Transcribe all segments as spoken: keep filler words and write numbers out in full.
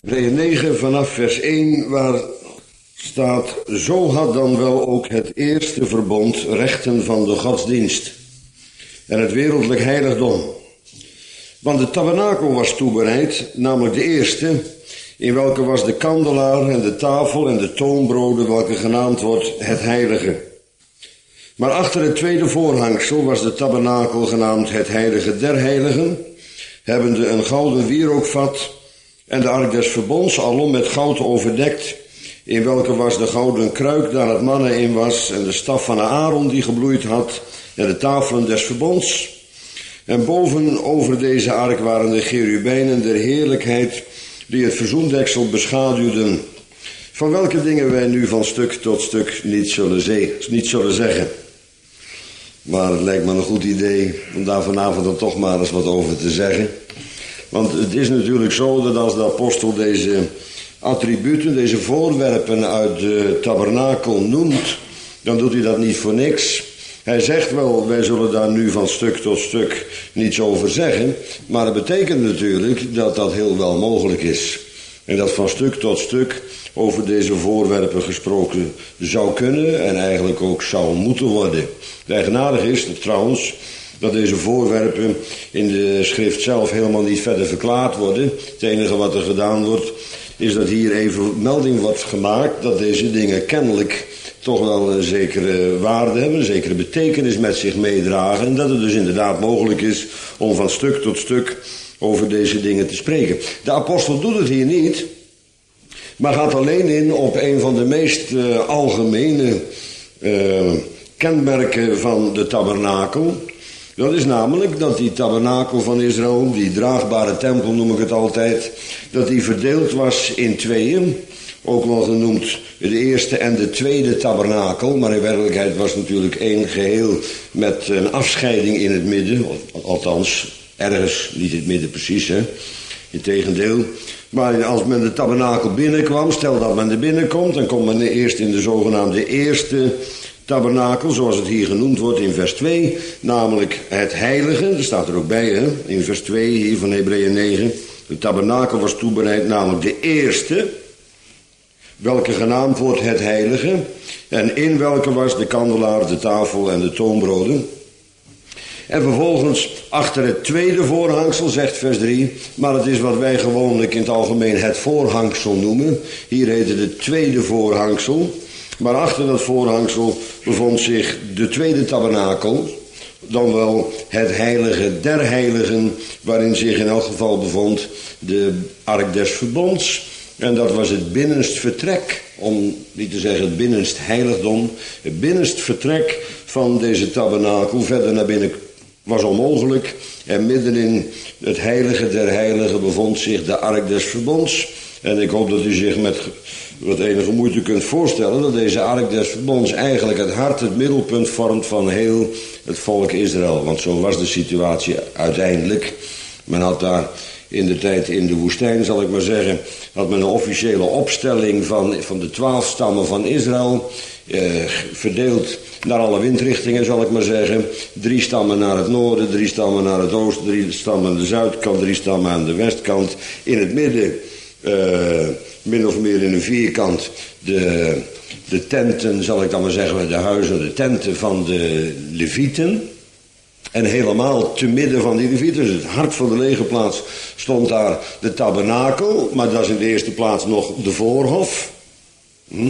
Hebreeën negen vanaf vers één, waar staat: zo had dan wel ook het eerste verbond rechten van de godsdienst en het wereldlijk heiligdom. Want de tabernakel was toebereid, namelijk de eerste, in welke was de kandelaar en de tafel en de toonbroden, welke genaamd wordt het heilige. Maar achter het tweede voorhangsel was de tabernakel genaamd het heilige der heiligen, hebbende een gouden wierookvat en de ark des verbonds alom met goud overdekt, in welke was de gouden kruik daar het manna in was en de staf van Aaron die gebloeid had en de tafelen des verbonds. En boven over deze ark waren de cherubijnen der heerlijkheid die het verzoendeksel beschaduwden, van welke dingen wij nu van stuk tot stuk niet zullen, ze- niet zullen zeggen. Maar het lijkt me een goed idee om daar vanavond dan toch maar eens wat over te zeggen. Want het is natuurlijk zo dat als de apostel deze attributen, deze voorwerpen uit de tabernakel noemt, dan doet hij dat niet voor niks. Hij zegt wel, wij zullen daar nu van stuk tot stuk niets over zeggen, maar dat betekent natuurlijk dat dat heel wel mogelijk is. En dat van stuk tot stuk over deze voorwerpen gesproken zou kunnen en eigenlijk ook zou moeten worden. Het eigenaardige is trouwens dat deze voorwerpen in de schrift zelf helemaal niet verder verklaard worden. Het enige wat er gedaan wordt is dat hier even melding wordt gemaakt dat deze dingen kennelijk toch wel een zekere waarde hebben, een zekere betekenis met zich meedragen. En dat het dus inderdaad mogelijk is om van stuk tot stuk over deze dingen te spreken. De apostel doet het hier niet, maar gaat alleen in op een van de meest uh, algemene uh, kenmerken van de tabernakel. Dat is namelijk dat die tabernakel van Israël, die draagbare tempel noem ik het altijd, dat die verdeeld was in tweeën. Ook wel genoemd de eerste en de tweede tabernakel, maar in werkelijkheid was het natuurlijk één geheel met een afscheiding in het midden. Althans, ergens, niet in het midden precies, hè. Integendeel. Maar als men de tabernakel binnenkwam, stel dat men er binnenkomt, dan komt men eerst in de zogenaamde eerste tabernakel, zoals het hier genoemd wordt in vers twee, namelijk het heilige. Dat staat er ook bij, hè, in vers twee hier van Hebreeën negen. De tabernakel was toebereid, namelijk de eerste, welke genaamd wordt het heilige, en in welke was de kandelaar, de tafel en de toonbroden. En vervolgens achter het tweede voorhangsel, zegt vers drie, maar het is wat wij gewoonlijk in het algemeen het voorhangsel noemen. Hier heet het het tweede voorhangsel, maar achter dat voorhangsel bevond zich de tweede tabernakel, dan wel het heilige der heiligen, waarin zich in elk geval bevond de ark des verbonds. En dat was het binnenst vertrek, om niet te zeggen het binnenst heiligdom, het binnenst vertrek van deze tabernakel. Verder naar binnen was onmogelijk. En midden in het heilige der heiligen bevond zich de ark des verbonds. En ik hoop dat u zich met wat enige moeite kunt voorstellen dat deze ark des verbonds eigenlijk het hart, het middelpunt vormt van heel het volk Israël. Want zo was de situatie uiteindelijk. Men had daar in de tijd in de woestijn, zal ik maar zeggen, had men een officiële opstelling van, van de twaalf stammen van Israël, eh, verdeeld naar alle windrichtingen, zal ik maar zeggen. Drie stammen naar het noorden, drie stammen naar het oosten, drie stammen aan de zuidkant, drie stammen aan de westkant. In het midden, eh, min of meer in een vierkant, de, de tenten, zal ik dan maar zeggen, de huizen, de tenten van de Levieten. En helemaal te midden van die Levieten, dus het hart van de legerplaats, stond daar de tabernakel, maar dat is in de eerste plaats nog de voorhof. Hm?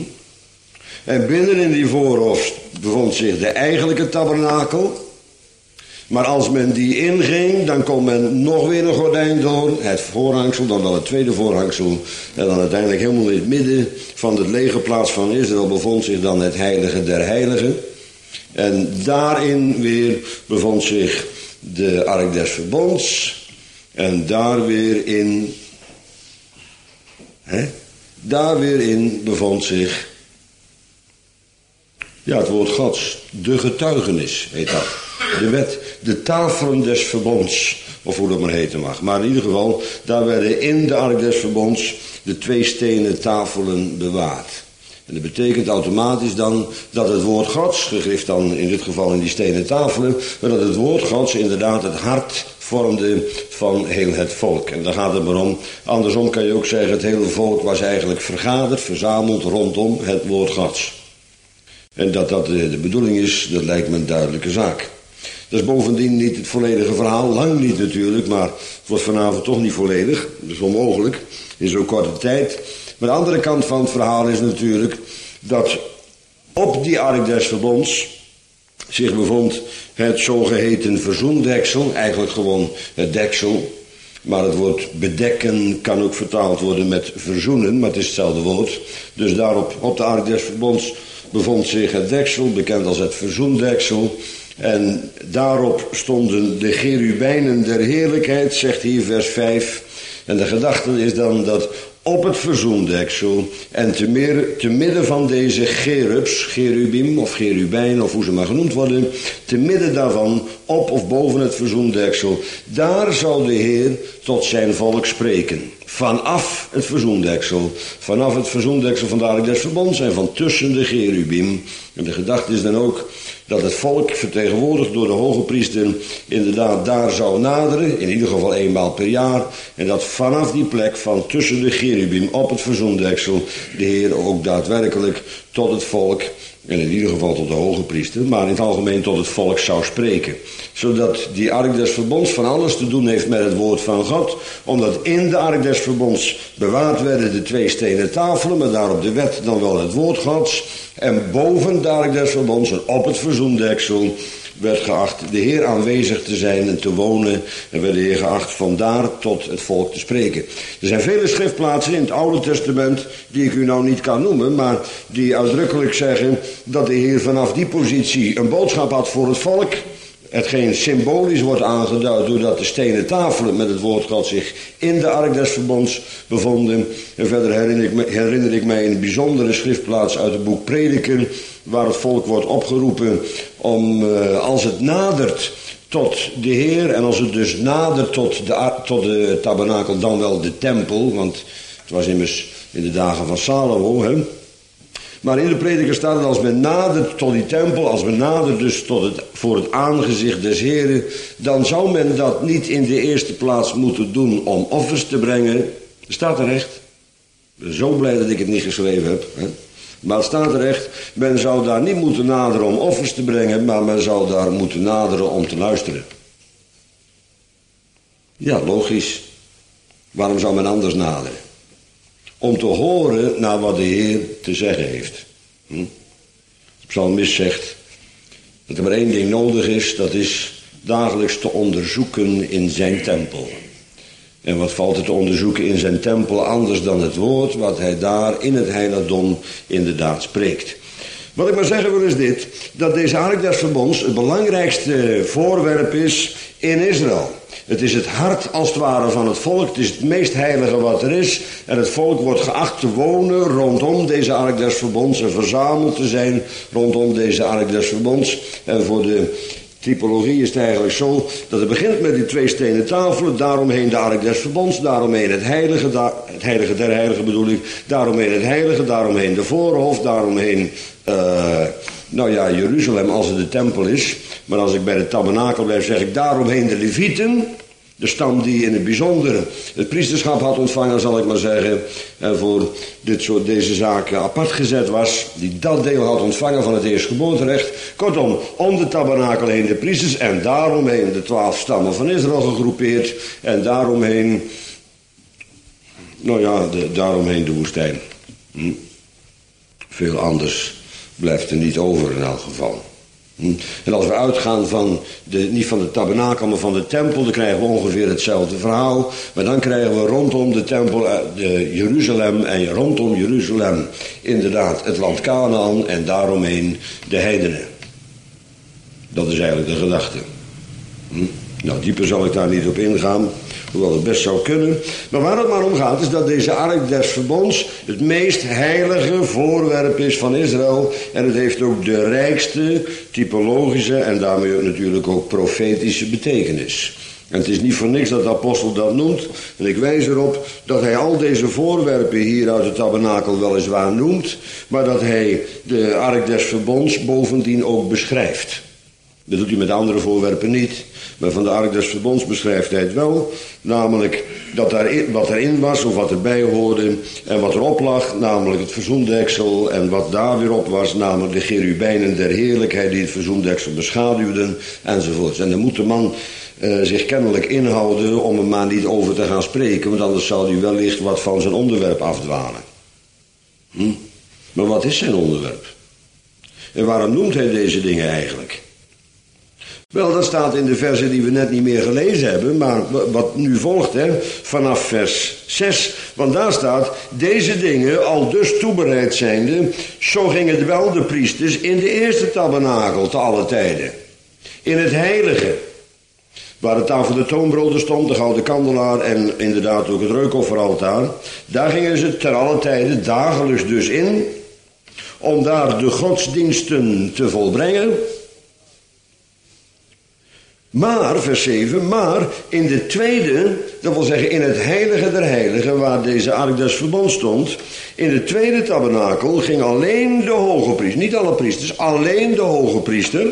En binnen in die voorhof bevond zich de eigenlijke tabernakel. Maar als men die inging, dan kon men nog weer een gordijn door, het voorhangsel, dan wel het tweede voorhangsel. En dan uiteindelijk helemaal in het midden van de legerplaats van Israël bevond zich dan het heilige der heiligen. En daarin weer bevond zich de ark des verbonds. En daar weer in, hè, daar weer in bevond zich, ja, het woord Gods, de getuigenis heet dat. De wet, de tafelen des verbonds, of hoe dat maar heten mag. Maar in ieder geval, daar werden in de ark des verbonds de twee stenen tafelen bewaard. En dat betekent automatisch dan dat het woord Gods, gegrift dan in dit geval in die stenen tafelen, maar dat het woord Gods inderdaad het hart vormde van heel het volk. En daar gaat het maar om. Andersom kan je ook zeggen, het hele volk was eigenlijk vergaderd, verzameld rondom het woord Gods. En dat dat de, de bedoeling is, dat lijkt me een duidelijke zaak. Dat is bovendien niet het volledige verhaal, lang niet natuurlijk, maar het wordt vanavond toch niet volledig. Dat is onmogelijk, in zo'n korte tijd. Maar de andere kant van het verhaal is natuurlijk dat op die ark des verbonds zich bevond het zogeheten verzoendeksel, eigenlijk gewoon het deksel. Maar het woord bedekken kan ook vertaald worden met verzoenen, maar het is hetzelfde woord. Dus daarop, op de ark des verbonds, bevond zich het deksel, bekend als het verzoendeksel. En daarop stonden de cherubijnen der heerlijkheid, zegt hier vers vijf. En de gedachte is dan dat op het verzoendeksel en te, meer, te midden van deze cherubs, cherubim of cherubijn of hoe ze maar genoemd worden, te midden daarvan, op of boven het verzoendeksel, daar zal de Heer tot zijn volk spreken. Vanaf het verzoendeksel, vanaf het verzoendeksel van de ark des verbonds en van tussen de cherubim. En de gedachte is dan ook dat het volk, vertegenwoordigd door de hoge priester, inderdaad daar zou naderen, in ieder geval eenmaal per jaar. En dat vanaf die plek van tussen de cherubim op het verzoendeksel de Heer ook daadwerkelijk tot het volk, en in ieder geval tot de hoge priester, maar in het algemeen tot het volk zou spreken. Zodat die ark des verbonds van alles te doen heeft met het woord van God. Omdat in de ark des verbonds bewaard werden de twee stenen tafelen, maar daarop de wet dan wel het woord Gods. En boven de ark des verbonds en op het verzoendeksel werd geacht de Heer aanwezig te zijn en te wonen. En werd de Heer geacht vandaar tot het volk te spreken. Er zijn vele schriftplaatsen in het Oude Testament die ik u nou niet kan noemen, maar die uitdrukkelijk zeggen dat de Heer vanaf die positie een boodschap had voor het volk. Hetgeen symbolisch wordt aangeduid doordat de stenen tafelen met het woord God zich in de ark des verbonds bevonden. En verder herinner ik, me, herinner ik mij een bijzondere schriftplaats uit het boek Prediker, waar het volk wordt opgeroepen om, uh, als het nadert tot de Heer, en als het dus nadert tot de, tot de tabernakel, dan wel de tempel, want het was immers in de dagen van Salomo, hè. Maar in de Prediker staat het, als men nadert tot die tempel, als men nadert dus tot het, voor het aangezicht des Heren, dan zou men dat niet in de eerste plaats moeten doen om offers te brengen. Staat er echt. Ik ben zo blij dat ik het niet geschreven heb. Hè? Maar het staat er echt. Men zou daar niet moeten naderen om offers te brengen, maar men zou daar moeten naderen om te luisteren. Ja, logisch. Waarom zou men anders naderen? Om te horen naar wat de Heer te zeggen heeft. Hm? De psalmist zegt dat er maar één ding nodig is, dat is dagelijks te onderzoeken in zijn tempel. En wat valt er te onderzoeken in zijn tempel anders dan het woord wat hij daar in het heiligdom inderdaad spreekt. Wat ik maar zeggen wil is dit, dat deze ark des verbonds het belangrijkste voorwerp is in Israël. Het is het hart als het ware van het volk. Het is het meest heilige wat er is. En het volk wordt geacht te wonen rondom deze ark des verbonds. En verzameld te zijn rondom deze ark des verbonds. En voor de typologie is het eigenlijk zo dat het begint met die twee stenen tafelen. Daaromheen de ark des verbonds. Daaromheen het heilige. Daar, het heilige der heiligen bedoel ik. Daaromheen het heilige. Daaromheen de voorhof. Daaromheen Uh, nou ja, Jeruzalem als het de tempel is. Maar als ik bij de tabernakel blijf, zeg ik daaromheen de Levieten. De stam die in het bijzonder het priesterschap had ontvangen, zal ik maar zeggen. En voor dit soort, deze zaken apart gezet was. Die dat deel had ontvangen van het eerstgeboorterecht. Kortom, om de tabernakel heen de priesters. En daaromheen de twaalf stammen van Israël gegroepeerd. En daaromheen, nou ja, de, daaromheen de woestijn. Hm? Veel anders blijft er niet over in elk geval. Hm? En als we uitgaan van, de, niet van de tabernakel, maar van de tempel, dan krijgen we ongeveer hetzelfde verhaal. Maar dan krijgen we rondom de tempel de Jeruzalem en rondom Jeruzalem inderdaad het land Kanaan en daaromheen de heidenen. Dat is eigenlijk de gedachte. Hm? Nou, dieper zal ik daar niet op ingaan, hoewel het best zou kunnen. Maar waar het maar om gaat is dat deze ark des verbonds het meest heilige voorwerp is van Israël. En het heeft ook de rijkste typologische en daarmee natuurlijk ook profetische betekenis. En het is niet voor niks dat de apostel dat noemt. En ik wijs erop dat hij al deze voorwerpen hier uit het tabernakel weliswaar noemt, maar dat hij de ark des verbonds bovendien ook beschrijft. Dat doet hij met andere voorwerpen niet. Maar van de ark des verbonds beschrijft hij het wel. Namelijk dat daar wat erin was of wat erbij hoorde en wat erop lag. Namelijk het verzoendeksel en wat daar weer op was. Namelijk de cherubijnen der heerlijkheid die het verzoendeksel beschaduwden enzovoorts. En dan moet de man uh, zich kennelijk inhouden om er maar niet over te gaan spreken. Want anders zal hij wellicht wat van zijn onderwerp afdwalen. Hm? Maar wat is zijn onderwerp? En waarom noemt hij deze dingen eigenlijk? Wel, dat staat in de versen die we net niet meer gelezen hebben, maar wat nu volgt, hè, vanaf vers zes. Want daar staat, deze dingen al dus toebereid zijnde, zo gingen wel de priesters in de eerste tabernakel te alle tijden. In het heilige, waar de tafel de toonbroden stond, de gouden kandelaar en inderdaad ook het reukofferaltaar. Daar gingen ze ter alle tijden dagelijks dus in, om daar de godsdiensten te volbrengen. Maar, vers zeven, maar in de tweede, dat wil zeggen in het heilige der heiligen, waar deze ark des verbonds stond, in de tweede tabernakel ging alleen de hoge priester, niet alle priesters, alleen de hoge priester,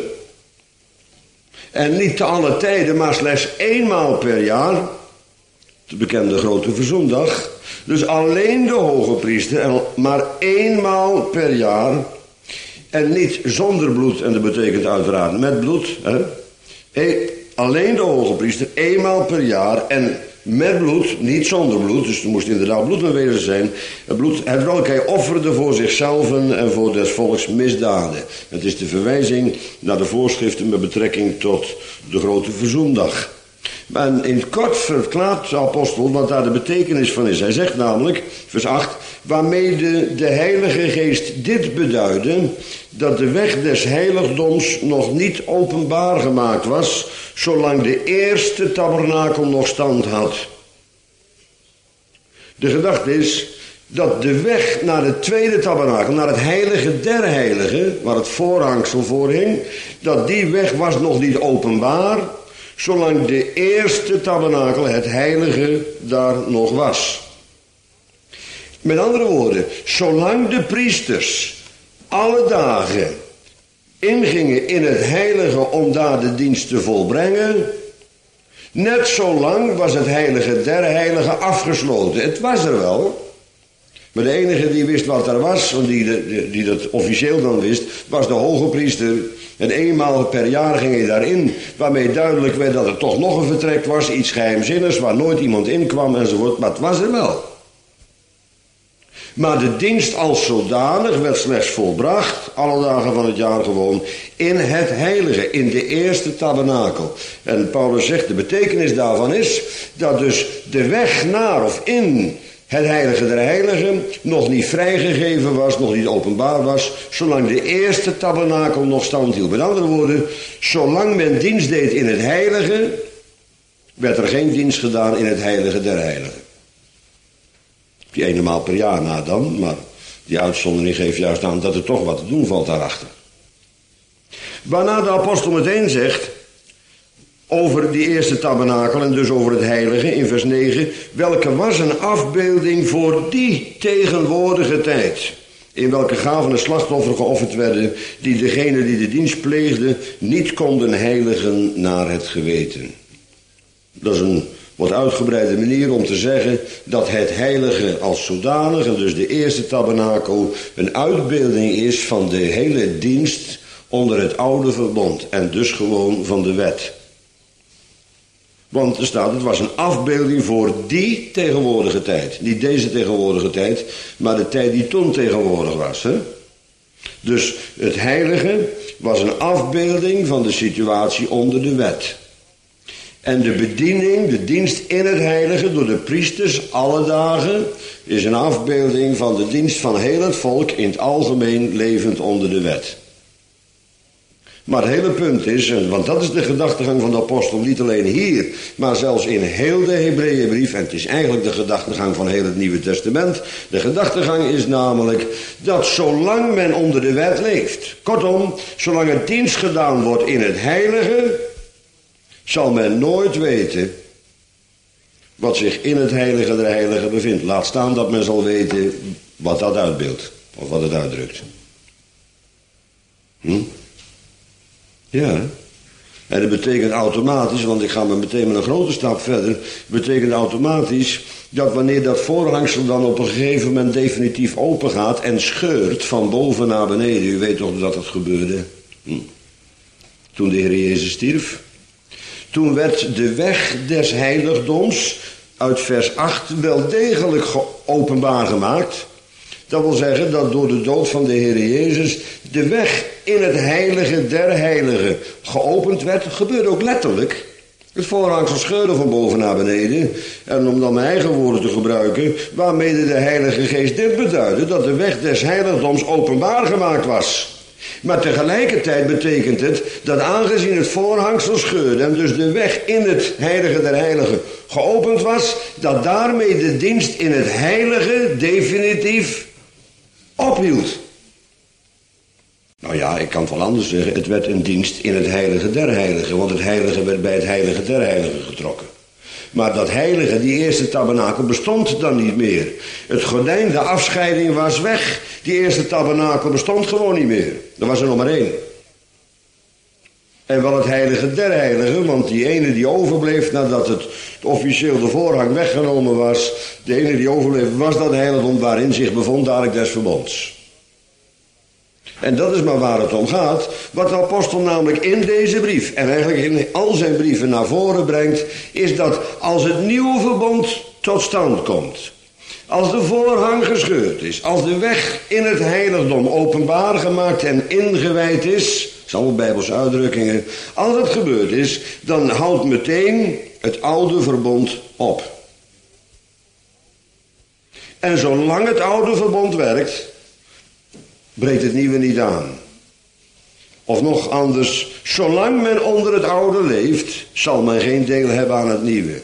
en niet te alle tijden, maar slechts eenmaal per jaar, de bekende grote verzoendag, dus alleen de hoge priester, en maar eenmaal per jaar, en niet zonder bloed, en dat betekent uiteraard met bloed, hè. Hey, alleen de hoge priester, eenmaal per jaar en met bloed, niet zonder bloed, dus er moest inderdaad bloed aanwezig zijn. Het bloed, het welk hij offerde voor zichzelf en voor des volks misdaden. Het is de verwijzing naar de voorschriften met betrekking tot de grote verzoendag. En in het kort verklaart de apostel wat daar de betekenis van is. Hij zegt namelijk, vers acht, waarmee de, de Heilige Geest dit beduidde, dat de weg des heiligdoms nog niet openbaar gemaakt was, zolang de eerste tabernakel nog stand had. De gedachte is dat de weg naar het tweede tabernakel, naar het heilige der heiligen, waar het voorhangsel voor hing, dat die weg was nog niet openbaar, zolang de eerste tabernakel, het heilige, daar nog was. Met andere woorden, zolang de priesters alle dagen ingingen in het heilige om daar de dienst te volbrengen, net zo lang was het heilige der heiligen afgesloten. Het was er wel, maar de enige die wist wat er was, en die, die, die dat officieel dan wist, was de hoge priester. En eenmaal per jaar ging hij daarin, waarmee duidelijk werd dat er toch nog een vertrek was, iets geheimzinnigs, waar nooit iemand in kwam enzovoort, maar het was er wel. Maar de dienst als zodanig werd slechts volbracht, alle dagen van het jaar gewoon, in het heilige, in de eerste tabernakel. En Paulus zegt, de betekenis daarvan is, dat dus de weg naar of in het heilige der heiligen nog niet vrijgegeven was, nog niet openbaar was, zolang de eerste tabernakel nog stand hield. Met andere woorden, zolang men dienst deed in het heilige, werd er geen dienst gedaan in het heilige der heiligen. Die ene maal per jaar na dan, maar die uitzondering geeft juist aan dat er toch wat te doen valt daarachter. Waarna de apostel meteen zegt, over die eerste tabernakel en dus over het heilige in vers negen, welke was een afbeelding voor die tegenwoordige tijd, in welke gaven en slachtoffer geofferd werden, die degene die de dienst pleegden niet konden heiligen naar het geweten. Dat is een wat uitgebreide manier om te zeggen dat het heilige als zodanig, en dus de eerste tabernakel, een uitbeelding is van de hele dienst onder het oude verbond en dus gewoon van de wet. Want er staat, het was een afbeelding voor die tegenwoordige tijd. Niet deze tegenwoordige tijd, maar de tijd die toen tegenwoordig was. Hè? Dus het heilige was een afbeelding van de situatie onder de wet. En de bediening, de dienst in het heilige door de priesters alle dagen, is een afbeelding van de dienst van heel het volk in het algemeen levend onder de wet. Maar het hele punt is, want dat is de gedachtegang van de apostel, niet alleen hier, maar zelfs in heel de Hebreeënbrief, en het is eigenlijk de gedachtegang van heel het Nieuwe Testament. De gedachtegang is namelijk dat zolang men onder de wet leeft, kortom, zolang er dienst gedaan wordt in het heilige, zal men nooit weten wat zich in het heilige der heiligen bevindt. Laat staan dat men zal weten wat dat uitbeeldt, of wat het uitdrukt. Hm? Ja, en dat betekent automatisch, want ik ga maar meteen met een grote stap verder, betekent automatisch dat wanneer dat voorhangsel dan op een gegeven moment definitief open gaat en scheurt van boven naar beneden, u weet toch dat het gebeurde, hm. Toen de Heer Jezus stierf, toen werd de weg des heiligdoms uit vers acht wel degelijk openbaar gemaakt. Dat wil zeggen dat door de dood van de Heer Jezus de weg in het heilige der heiligen geopend werd. Dat gebeurde ook letterlijk. Het voorhangsel scheurde van boven naar beneden. En om dan mijn eigen woorden te gebruiken, waarmee de Heilige Geest dit beduidde, dat de weg des heiligdoms openbaar gemaakt was. Maar tegelijkertijd betekent het dat aangezien het voorhangsel scheurde en dus de weg in het heilige der heiligen geopend was, dat daarmee de dienst in het heilige definitief ophield. Nou ja, ik kan het wel anders zeggen, het werd een dienst in het heilige der heiligen, want het heilige werd bij het heilige der heiligen getrokken. Maar dat heilige, die eerste tabernakel, bestond dan niet meer. Het gordijn, de afscheiding was weg. Die eerste tabernakel bestond gewoon niet meer. Er was er nog maar één. En wel het heilige der heiligen, want die ene die overbleef nadat het officieel de voorhang weggenomen was, de ene die overbleef was dat heiligdom waarin zich bevond de ark des verbonds. En dat is maar waar het om gaat. Wat de apostel namelijk in deze brief en eigenlijk in al zijn brieven naar voren brengt, is dat als het nieuwe verbond tot stand komt, als de voorhang gescheurd is, als de weg in het heiligdom openbaar gemaakt en ingewijd is, dat zijn allemaal Bijbelse uitdrukkingen, als het gebeurd is, dan houdt meteen het oude verbond op. En zolang het oude verbond werkt, breekt het nieuwe niet aan. Of nog anders, zolang men onder het oude leeft, zal men geen deel hebben aan het nieuwe.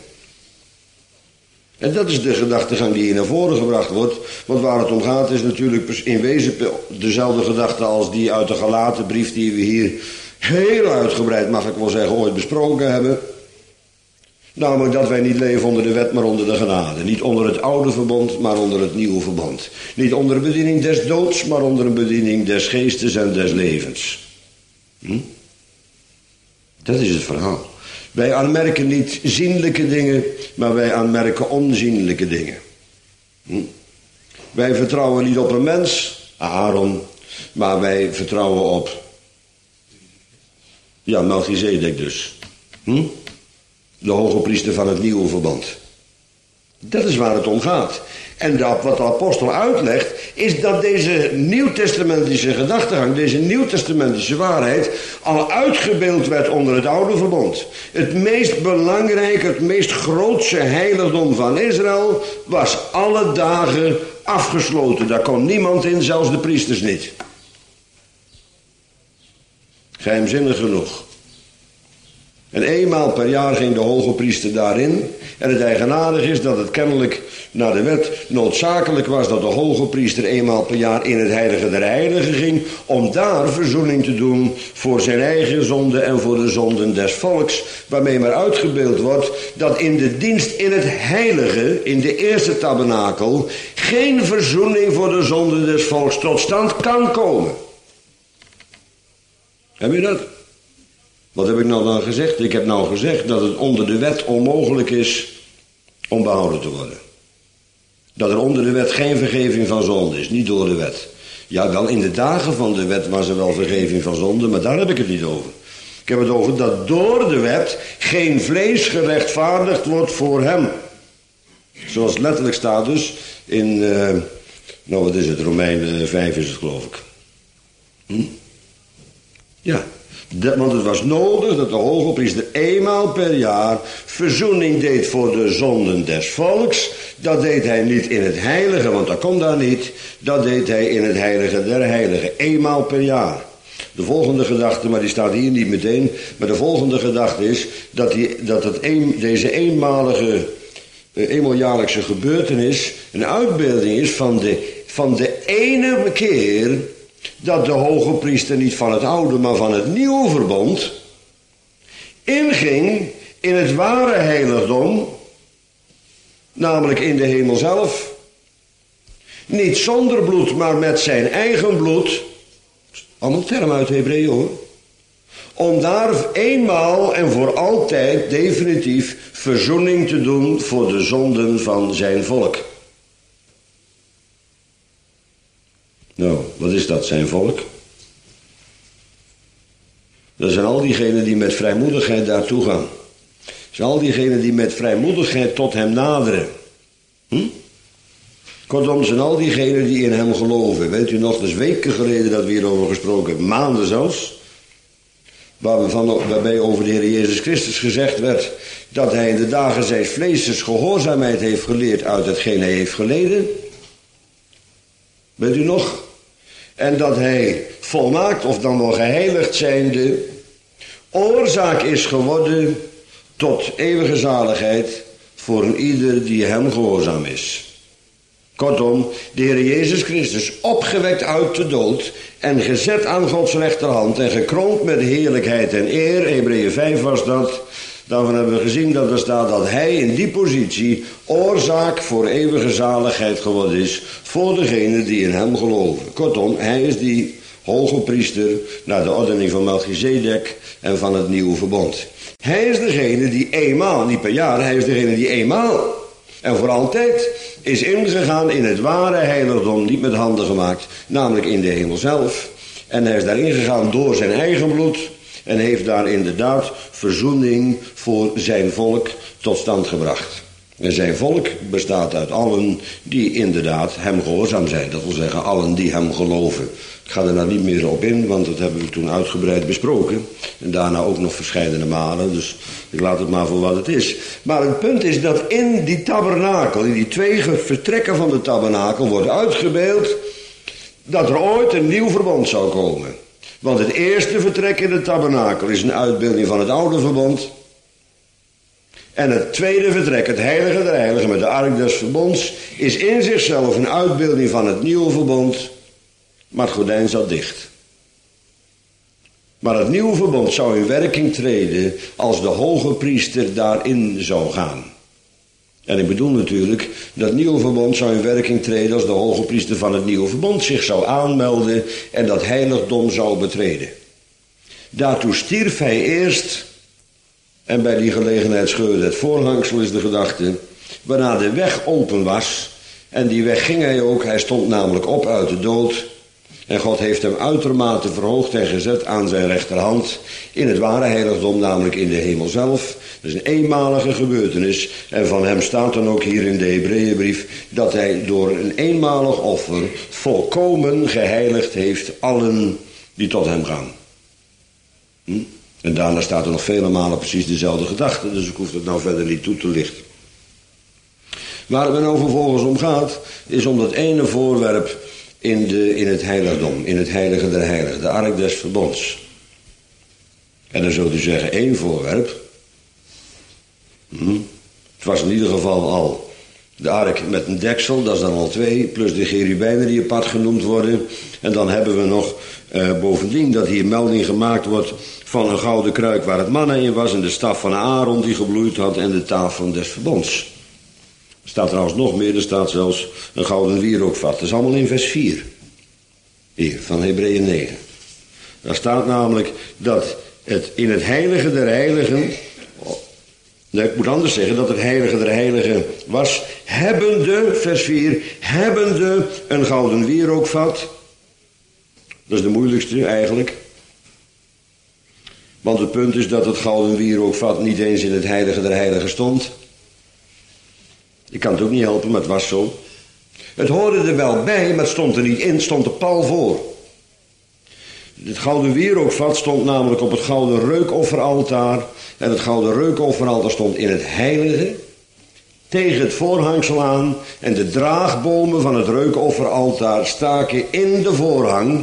En dat is de gedachtegang die hier naar voren gebracht wordt. Want waar het om gaat is natuurlijk in wezen dezelfde gedachte als die uit de Galatenbrief die we hier heel uitgebreid, mag ik wel zeggen, ooit besproken hebben. Namelijk dat wij niet leven onder de wet, maar onder de genade. Niet onder het oude verbond, maar onder het nieuwe verbond. Niet onder de bediening des doods, maar onder een bediening des geestes en des levens. Hm? Dat is het verhaal. Wij aanmerken niet zienlijke dingen, maar wij aanmerken onzienlijke dingen. Hm? Wij vertrouwen niet op een mens, Aaron, maar wij vertrouwen op, ja, Melchizedek dus. Hm? De hoge priester van het nieuwe verbond. Dat is waar het om gaat. En dat wat de apostel uitlegt, is dat deze nieuwtestamentische gedachtegang, deze nieuwtestamentische waarheid, al uitgebeeld werd onder het oude verbond. Het meest belangrijke, het meest grootse heiligdom van Israël was alle dagen afgesloten. Daar kon niemand in, zelfs de priesters niet. Geheimzinnig genoeg. En eenmaal per jaar ging de hoge priester daarin. En het eigenaardig is dat het kennelijk naar de wet noodzakelijk was dat de hoge priester eenmaal per jaar in het heilige der heiligen ging, om daar verzoening te doen voor zijn eigen zonde en voor de zonden des volks, waarmee maar uitgebeeld wordt dat in de dienst in het heilige, in de eerste tabernakel, geen verzoening voor de zonden des volks tot stand kan komen. Heb je dat? Wat heb ik nou dan gezegd? Ik heb nou gezegd dat het onder de wet onmogelijk is om behouden te worden. Dat er onder de wet geen vergeving van zonde is, niet door de wet. Ja, wel in de dagen van de wet was er wel vergeving van zonde, maar daar heb ik het niet over. Ik heb het over dat door de wet geen vlees gerechtvaardigd wordt voor hem. Zoals het letterlijk staat dus in, uh, nou wat is het, Romeinen vijf is het geloof ik. Hm? Ja. Dat, want het was nodig dat de hoge priester eenmaal per jaar verzoening deed voor de zonden des volks. Dat deed hij niet in het heilige, want dat kon daar niet. Dat deed hij in het heilige der heiligen, eenmaal per jaar. De volgende gedachte, maar die staat hier niet meteen, maar de volgende gedachte is dat, die, dat het een, deze eenmalige, eenmaaljaarlijkse gebeurtenis een uitbeelding is van de, van de ene keer dat de hoge priester niet van het oude, maar van het nieuwe verbond inging in het ware heiligdom, namelijk in de hemel zelf, niet zonder bloed, maar met zijn eigen bloed, allemaal termen uit Hebreeën hoor, om daar eenmaal en voor altijd definitief verzoening te doen voor de zonden van zijn volk. Nou, wat is dat, zijn volk? Dat zijn al diegenen die met vrijmoedigheid daartoe gaan. Dat zijn al diegenen die met vrijmoedigheid tot hem naderen. Hm? Kortom, zijn al diegenen die in hem geloven. Weet u nog, dat is weken geleden dat we hierover gesproken hebben, maanden zelfs. Waar we van, waarbij over de Heer Jezus Christus gezegd werd dat hij in de dagen zijns vlees gehoorzaamheid heeft geleerd uit hetgeen hij heeft geleden. Weet u nog? En dat hij volmaakt of dan wel geheiligd zijnde oorzaak is geworden tot eeuwige zaligheid voor een ieder die hem gehoorzaam is. Kortom, de Heer Jezus Christus, opgewekt uit de dood en gezet aan Gods rechterhand en gekroond met heerlijkheid en eer, Hebreeën vijf was dat, daarvan hebben we gezien dat er staat dat hij in die positie oorzaak voor eeuwige zaligheid geworden is voor degenen die in hem geloven. Kortom, hij is die hoge priester naar de ordening van Melchizedek en van het nieuwe verbond. Hij is degene die eenmaal, niet per jaar, hij is degene die eenmaal en voor altijd is ingegaan in het ware heiligdom, niet met handen gemaakt, namelijk in de hemel zelf. En hij is daar ingegaan door zijn eigen bloed en heeft daar inderdaad verzoening voor zijn volk tot stand gebracht. En zijn volk bestaat uit allen die inderdaad hem gehoorzaam zijn. Dat wil zeggen allen die hem geloven. Ik ga er nou niet meer op in, want dat hebben we toen uitgebreid besproken. En daarna ook nog verscheidene malen, dus ik laat het maar voor wat het is. Maar het punt is dat in die tabernakel, in die twee vertrekken van de tabernakel, wordt uitgebeeld dat er ooit een nieuw verbond zou komen. Want het eerste vertrek in de tabernakel is een uitbeelding van het oude verbond. En het tweede vertrek, het heilige der heiligen met de ark des verbonds, is in zichzelf een uitbeelding van het nieuwe verbond. Maar het gordijn zat dicht. Maar het nieuwe verbond zou in werking treden als de hoge priester daarin zou gaan. En ik bedoel natuurlijk, dat nieuwe verbond zou in werking treden als de hoge priester van het nieuwe verbond zich zou aanmelden en dat heiligdom zou betreden. Daartoe stierf hij eerst, en bij die gelegenheid scheurde het voorhangsel is de gedachte, waarna de weg open was, en die weg ging hij ook, hij stond namelijk op uit de dood, en God heeft hem uitermate verhoogd en gezet aan zijn rechterhand in het ware heiligdom, namelijk in de hemel zelf. Dat is een eenmalige gebeurtenis en van hem staat dan ook hier in de Hebreeënbrief dat hij door een eenmalig offer volkomen geheiligd heeft allen die tot hem gaan. Hm? En daarna staat er nog vele malen precies dezelfde gedachte, dus ik hoef het nou verder niet toe te lichten. Waar het me nou vervolgens om gaat, is om dat ene voorwerp in, de, in het heiligdom, in het heilige der heiligen, de ark des verbonds. En dan zult u zeggen, één voorwerp. Hm. Het was in ieder geval al de ark met een deksel, dat is dan al twee, plus de cherubijnen die apart genoemd worden. En dan hebben we nog uh, bovendien dat hier melding gemaakt wordt van een gouden kruik waar het manna in was en de staf van Aaron die gebloeid had en de tafel des verbonds. Er staat trouwens nog meer, er staat zelfs een gouden wierookvat. Dat is allemaal in vers vier. Hier, van Hebreeën negen. Daar staat namelijk dat het in het heilige der heiligen, nee, ik moet anders zeggen, dat het heilige der heiligen was, hebbende, vers vier, hebbende een gouden wierookvat. Dat is de moeilijkste eigenlijk. Want het punt is dat het gouden wierookvat niet eens in het heilige der heiligen stond. Ik kan het ook niet helpen, maar het was zo. Het hoorde er wel bij, maar het stond er niet in, het stond er pal voor. Het gouden wierookvat stond namelijk op het gouden reukofferaltaar. En het gouden reukofferaltaar stond in het heilige, tegen het voorhangsel aan. En de draagbomen van het reukofferaltaar staken in de voorhang,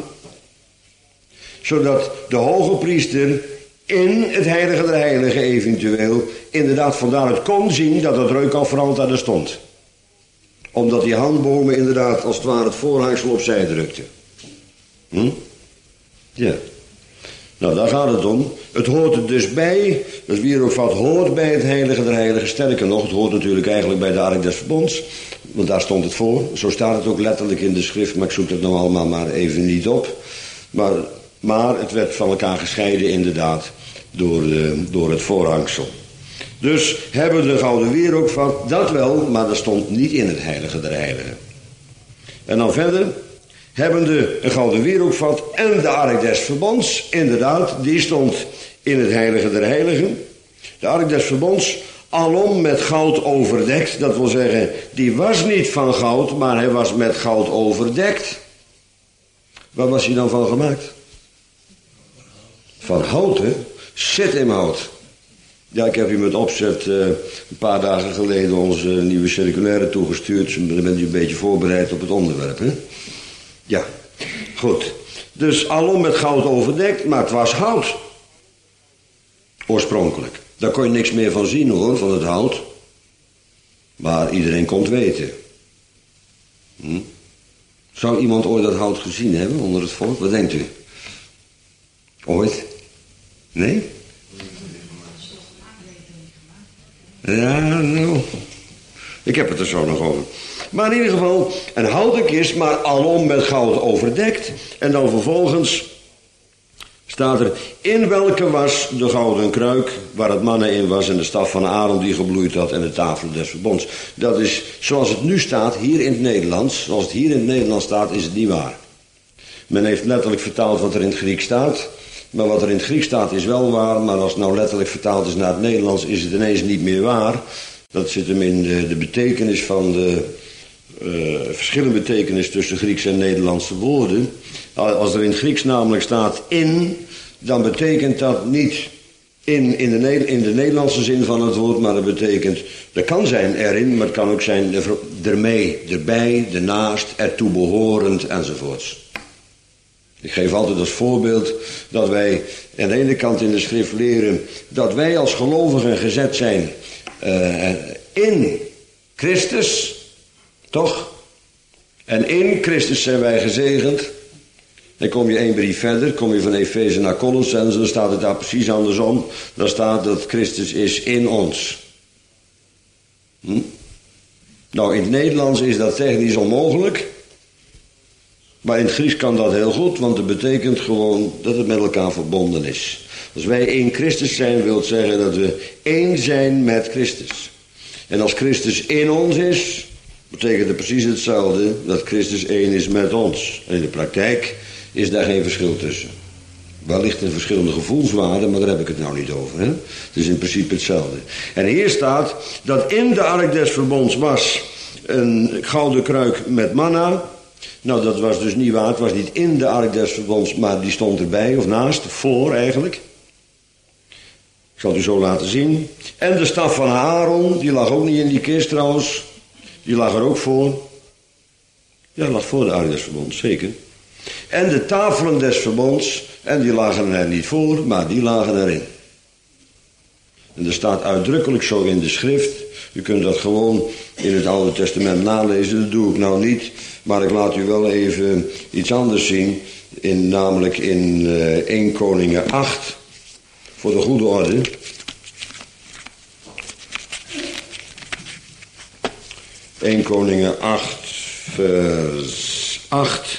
zodat de hoge priester in het heilige der heiligen eventueel inderdaad vandaaruit kon zien dat het reukofferaltaar er stond. Omdat die handbomen inderdaad als het ware het voorhangsel opzij drukten. Hm? Ja. Nou, daar gaat het om. Het hoort er dus bij, het wierookvat hoort bij het heilige der heiligen. Sterker nog, het hoort natuurlijk eigenlijk bij de ark des verbonds. Want daar stond het voor. Zo staat het ook letterlijk in de schrift, maar ik zoek het nou allemaal maar even niet op. Maar, maar het werd van elkaar gescheiden inderdaad door, uh, door het voorhangsel. Dus hebben we de gouden wierookvat, dat wel, maar dat stond niet in het heilige der heiligen. En dan verder, hebben de een gouden wierookvat en de ark des verbonds, inderdaad, die stond in het heilige der heiligen. De ark des verbonds, alom met goud overdekt, dat wil zeggen, die was niet van goud, maar hij was met goud overdekt. Waar was hij dan van gemaakt? Van hout, hè? Sittimhout. Ja, ik heb u met opzet uh, een paar dagen geleden onze nieuwe circulaire toegestuurd. Dan bent u een beetje voorbereid op het onderwerp, hè? Ja, goed. Dus alom met goud overdekt, maar het was hout. Oorspronkelijk. Daar kon je niks meer van zien, hoor, van het hout. Maar iedereen kon het weten. Hm? Zou iemand ooit dat hout gezien hebben onder het volk? Wat denkt u? Ooit? Nee? Ja, nou. Ik heb het er zo nog over. Maar in ieder geval, een houten kist, maar alom met goud overdekt. En dan vervolgens staat er, in welke was de gouden kruik, waar het manna in was, en de staf van Aaron die gebloeid had, en de tafel des verbonds. Dat is, zoals het nu staat, hier in het Nederlands, zoals het hier in het Nederlands staat, is het niet waar. Men heeft letterlijk vertaald wat er in het Grieks staat. Maar wat er in het Grieks staat is wel waar, maar als het nou letterlijk vertaald is naar het Nederlands, is het ineens niet meer waar. Dat zit hem in de, de betekenis van de uh, verschillende betekenis tussen Griekse en Nederlandse woorden. Als er in het Grieks namelijk staat in, dan betekent dat niet in, in, de, in de Nederlandse zin van het woord, maar dat betekent, dat kan zijn erin, maar het kan ook zijn ermee, erbij, ernaast, ertoe behorend enzovoorts. Ik geef altijd als voorbeeld dat wij aan de ene kant in de schrift leren dat wij als gelovigen gezet zijn uh, in Christus, toch? En in Christus zijn wij gezegend. Dan kom je één brief verder, kom je van Efeze naar Colossenzen, dan staat het daar precies andersom. Dan staat dat Christus is in ons. Hm? Nou, in het Nederlands is dat technisch onmogelijk. Maar in het Grieks kan dat heel goed, want het betekent gewoon dat het met elkaar verbonden is. Als wij in Christus zijn, wil het zeggen dat we één zijn met Christus. En als Christus in ons is, betekent het precies hetzelfde, dat Christus één is met ons. En in de praktijk is daar geen verschil tussen. Wellicht een verschillende gevoelswaarde, maar daar heb ik het nou niet over. Hè? Het is in principe hetzelfde. En hier staat dat in de ark des verbonds was een gouden kruik met manna. Nou, dat was dus niet waar. Het was niet in de ark des verbonds, maar die stond erbij, of naast, voor eigenlijk. Ik zal het u zo laten zien. En de staf van Aaron, die lag ook niet in die kist trouwens. Die lag er ook voor. Ja, lag voor de ark des verbonds, zeker. En de tafelen des verbonds, en die lagen er niet voor, maar die lagen erin. En er staat uitdrukkelijk zo in de schrift. U kunt dat gewoon in het Oude Testament nalezen. Dat doe ik nou niet. Maar ik laat u wel even iets anders zien. In, namelijk in uh, Eerste Koningen acht. Voor de goede orde. Eerste Koningen acht vers acht.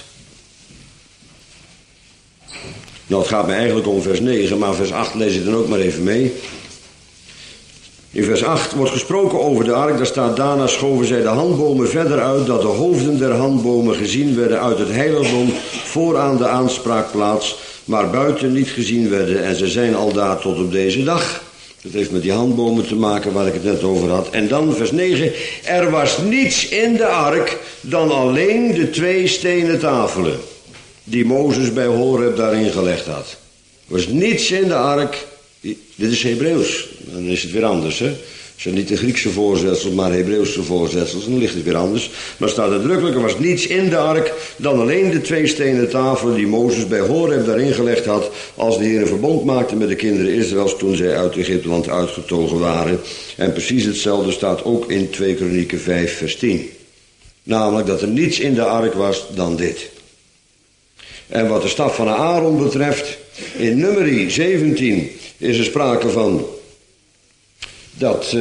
Nou, het gaat me eigenlijk om vers negen, maar vers acht lees ik dan ook maar even mee. In vers acht wordt gesproken over de ark. Daar staat, daarna schoven zij de handbomen verder uit, dat de hoofden der handbomen gezien werden uit het heiligdom vooraan de aanspraakplaats, maar buiten niet gezien werden. En ze zijn al daar tot op deze dag. Dat heeft met die handbomen te maken waar ik het net over had. En dan vers negen. Er was niets in de ark dan alleen de twee stenen tafelen die Mozes bij Horeb daarin gelegd had. Er was niets in de ark. Dit is Hebreeuws. Dan is het weer anders, hè. Het zijn niet de Griekse voorzetsels, maar Hebreeuwse voorzetsels. Dan ligt het weer anders. Maar staat uitdrukkelijk, er was niets in de ark dan alleen de twee stenen tafelen die Mozes bij Horeb daarin gelegd had, als de Heer een verbond maakte met de kinderen Israëls toen zij uit Egypteland uitgetogen waren. En precies hetzelfde staat ook in twee Kronieken vijf vers tien. Namelijk dat er niets in de ark was dan dit. En wat de staf van Aaron betreft, In Numeri zeventien is er sprake van dat uh,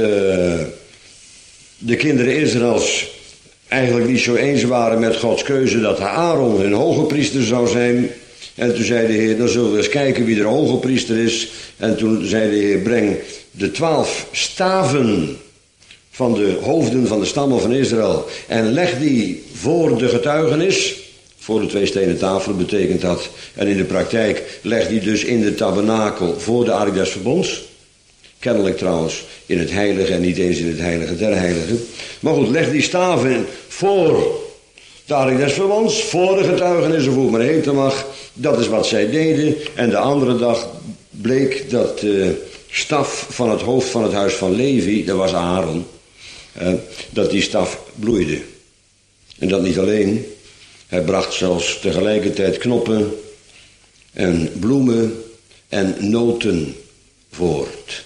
de kinderen Israëls eigenlijk niet zo eens waren met Gods keuze dat Aaron hun hoge priester zou zijn. En toen zei de Heer, dan zullen we eens kijken wie er hoge priester is. En toen zei de Heer, breng de twaalf staven van de hoofden van de stammen van Israël en leg die voor de getuigenis. Voor de twee stenen tafelen betekent dat. En in de praktijk leg die dus in de tabernakel voor de ark des verbonds. Kennelijk trouwens in het heilige en niet eens in het heilige der heiligen. Maar goed, leg die staven voor de ark des verbonds, voor de getuigenis of hoe het maar heten mag. Dat is wat zij deden. En de andere dag bleek dat de staf van het hoofd van het huis van Levi, dat was Aaron, eh, dat die staf bloeide. En dat niet alleen. Hij bracht zelfs tegelijkertijd knoppen en bloemen en noten voort.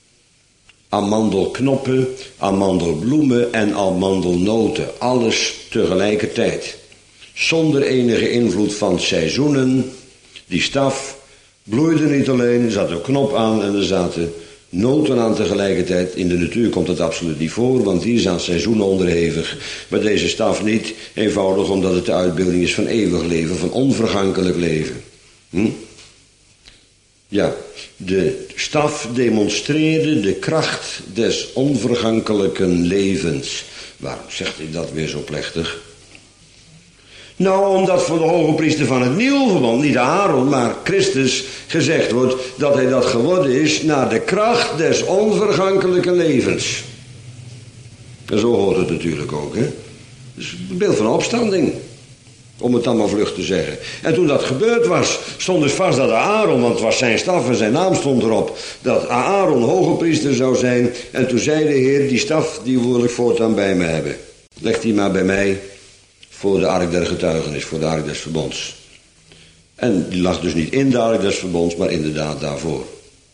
Amandelknoppen, amandelbloemen en amandelnoten. Alles tegelijkertijd. Zonder enige invloed van seizoenen. Die staf bloeide niet alleen, er zat een knop aan en er zaten noten aan tegelijkertijd. In de natuur komt dat absoluut niet voor, want die is aan seizoenen onderhevig. Maar deze staf niet, eenvoudig omdat het de uitbeelding is van eeuwig leven, van onvergankelijk leven. Hm? Ja, de staf demonstreerde de kracht des onvergankelijken levens. Waarom zegt hij dat weer zo plechtig? Nou, omdat voor de hoge priester van het nieuwe verbond, niet Aaron, maar Christus, gezegd wordt dat hij dat geworden is naar de kracht des onvergankelijke levens. En zo hoort het natuurlijk ook, hè. Dus een beeld van opstanding, om het dan maar vlug te zeggen. En toen dat gebeurd was, stond dus vast dat Aaron, want het was zijn staf en zijn naam stond erop, dat Aaron hoge priester zou zijn. En toen zei de Heer, die staf, die wil ik voortaan bij me hebben. Leg die maar bij mij. Voor de ark der getuigenis, voor de ark des verbonds. En die lag dus niet in de ark des verbonds, maar inderdaad daarvoor.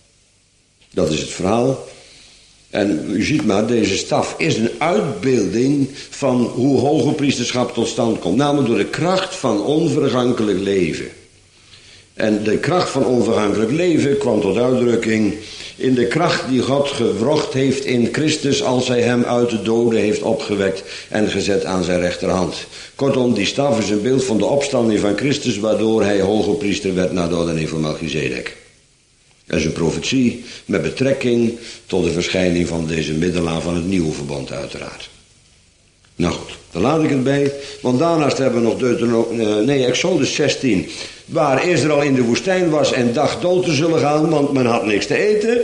Dat is het verhaal. En u ziet maar, deze staf is een uitbeelding van hoe hoge priesterschap tot stand komt. Namelijk door de kracht van onvergankelijk leven. En de kracht van onvergankelijk leven kwam tot uitdrukking in de kracht die God gewrocht heeft in Christus als hij hem uit de doden heeft opgewekt en gezet aan zijn rechterhand. Kortom, die staf is een beeld van de opstanding van Christus, waardoor hij hoge priester werd na de ordening van Melchizedek. Dat is een profetie met betrekking tot de verschijning van deze middelaar van het nieuwe verbond uiteraard. Nou goed, daar laat ik het bij, want daarnaast hebben we nog Deuteronomium, nee, Exodus zestien, waar Israël in de woestijn was en dacht dood te zullen gaan, want men had niks te eten.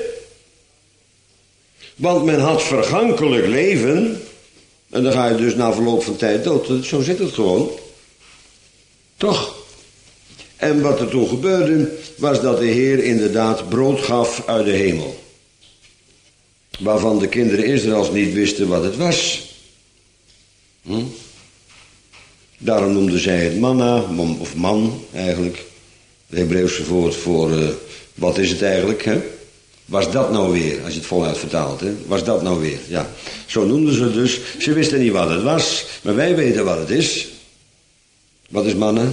Want men had vergankelijk leven. En dan ga je dus na verloop van tijd dood. Zo zit het gewoon. Toch? En wat er toen gebeurde, was dat de Heer inderdaad brood gaf uit de hemel. Waarvan de kinderen Israëls niet wisten wat het was. Hm? Daarom noemden zij het manna, of man eigenlijk. Het Hebreeuwse woord voor, uh, wat is het eigenlijk, hè? Was dat nou weer, als je het voluit vertaalt, hè? Was dat nou weer, ja. Zo noemden ze het dus. Ze wisten niet wat het was, maar wij weten wat het is. Wat is manna?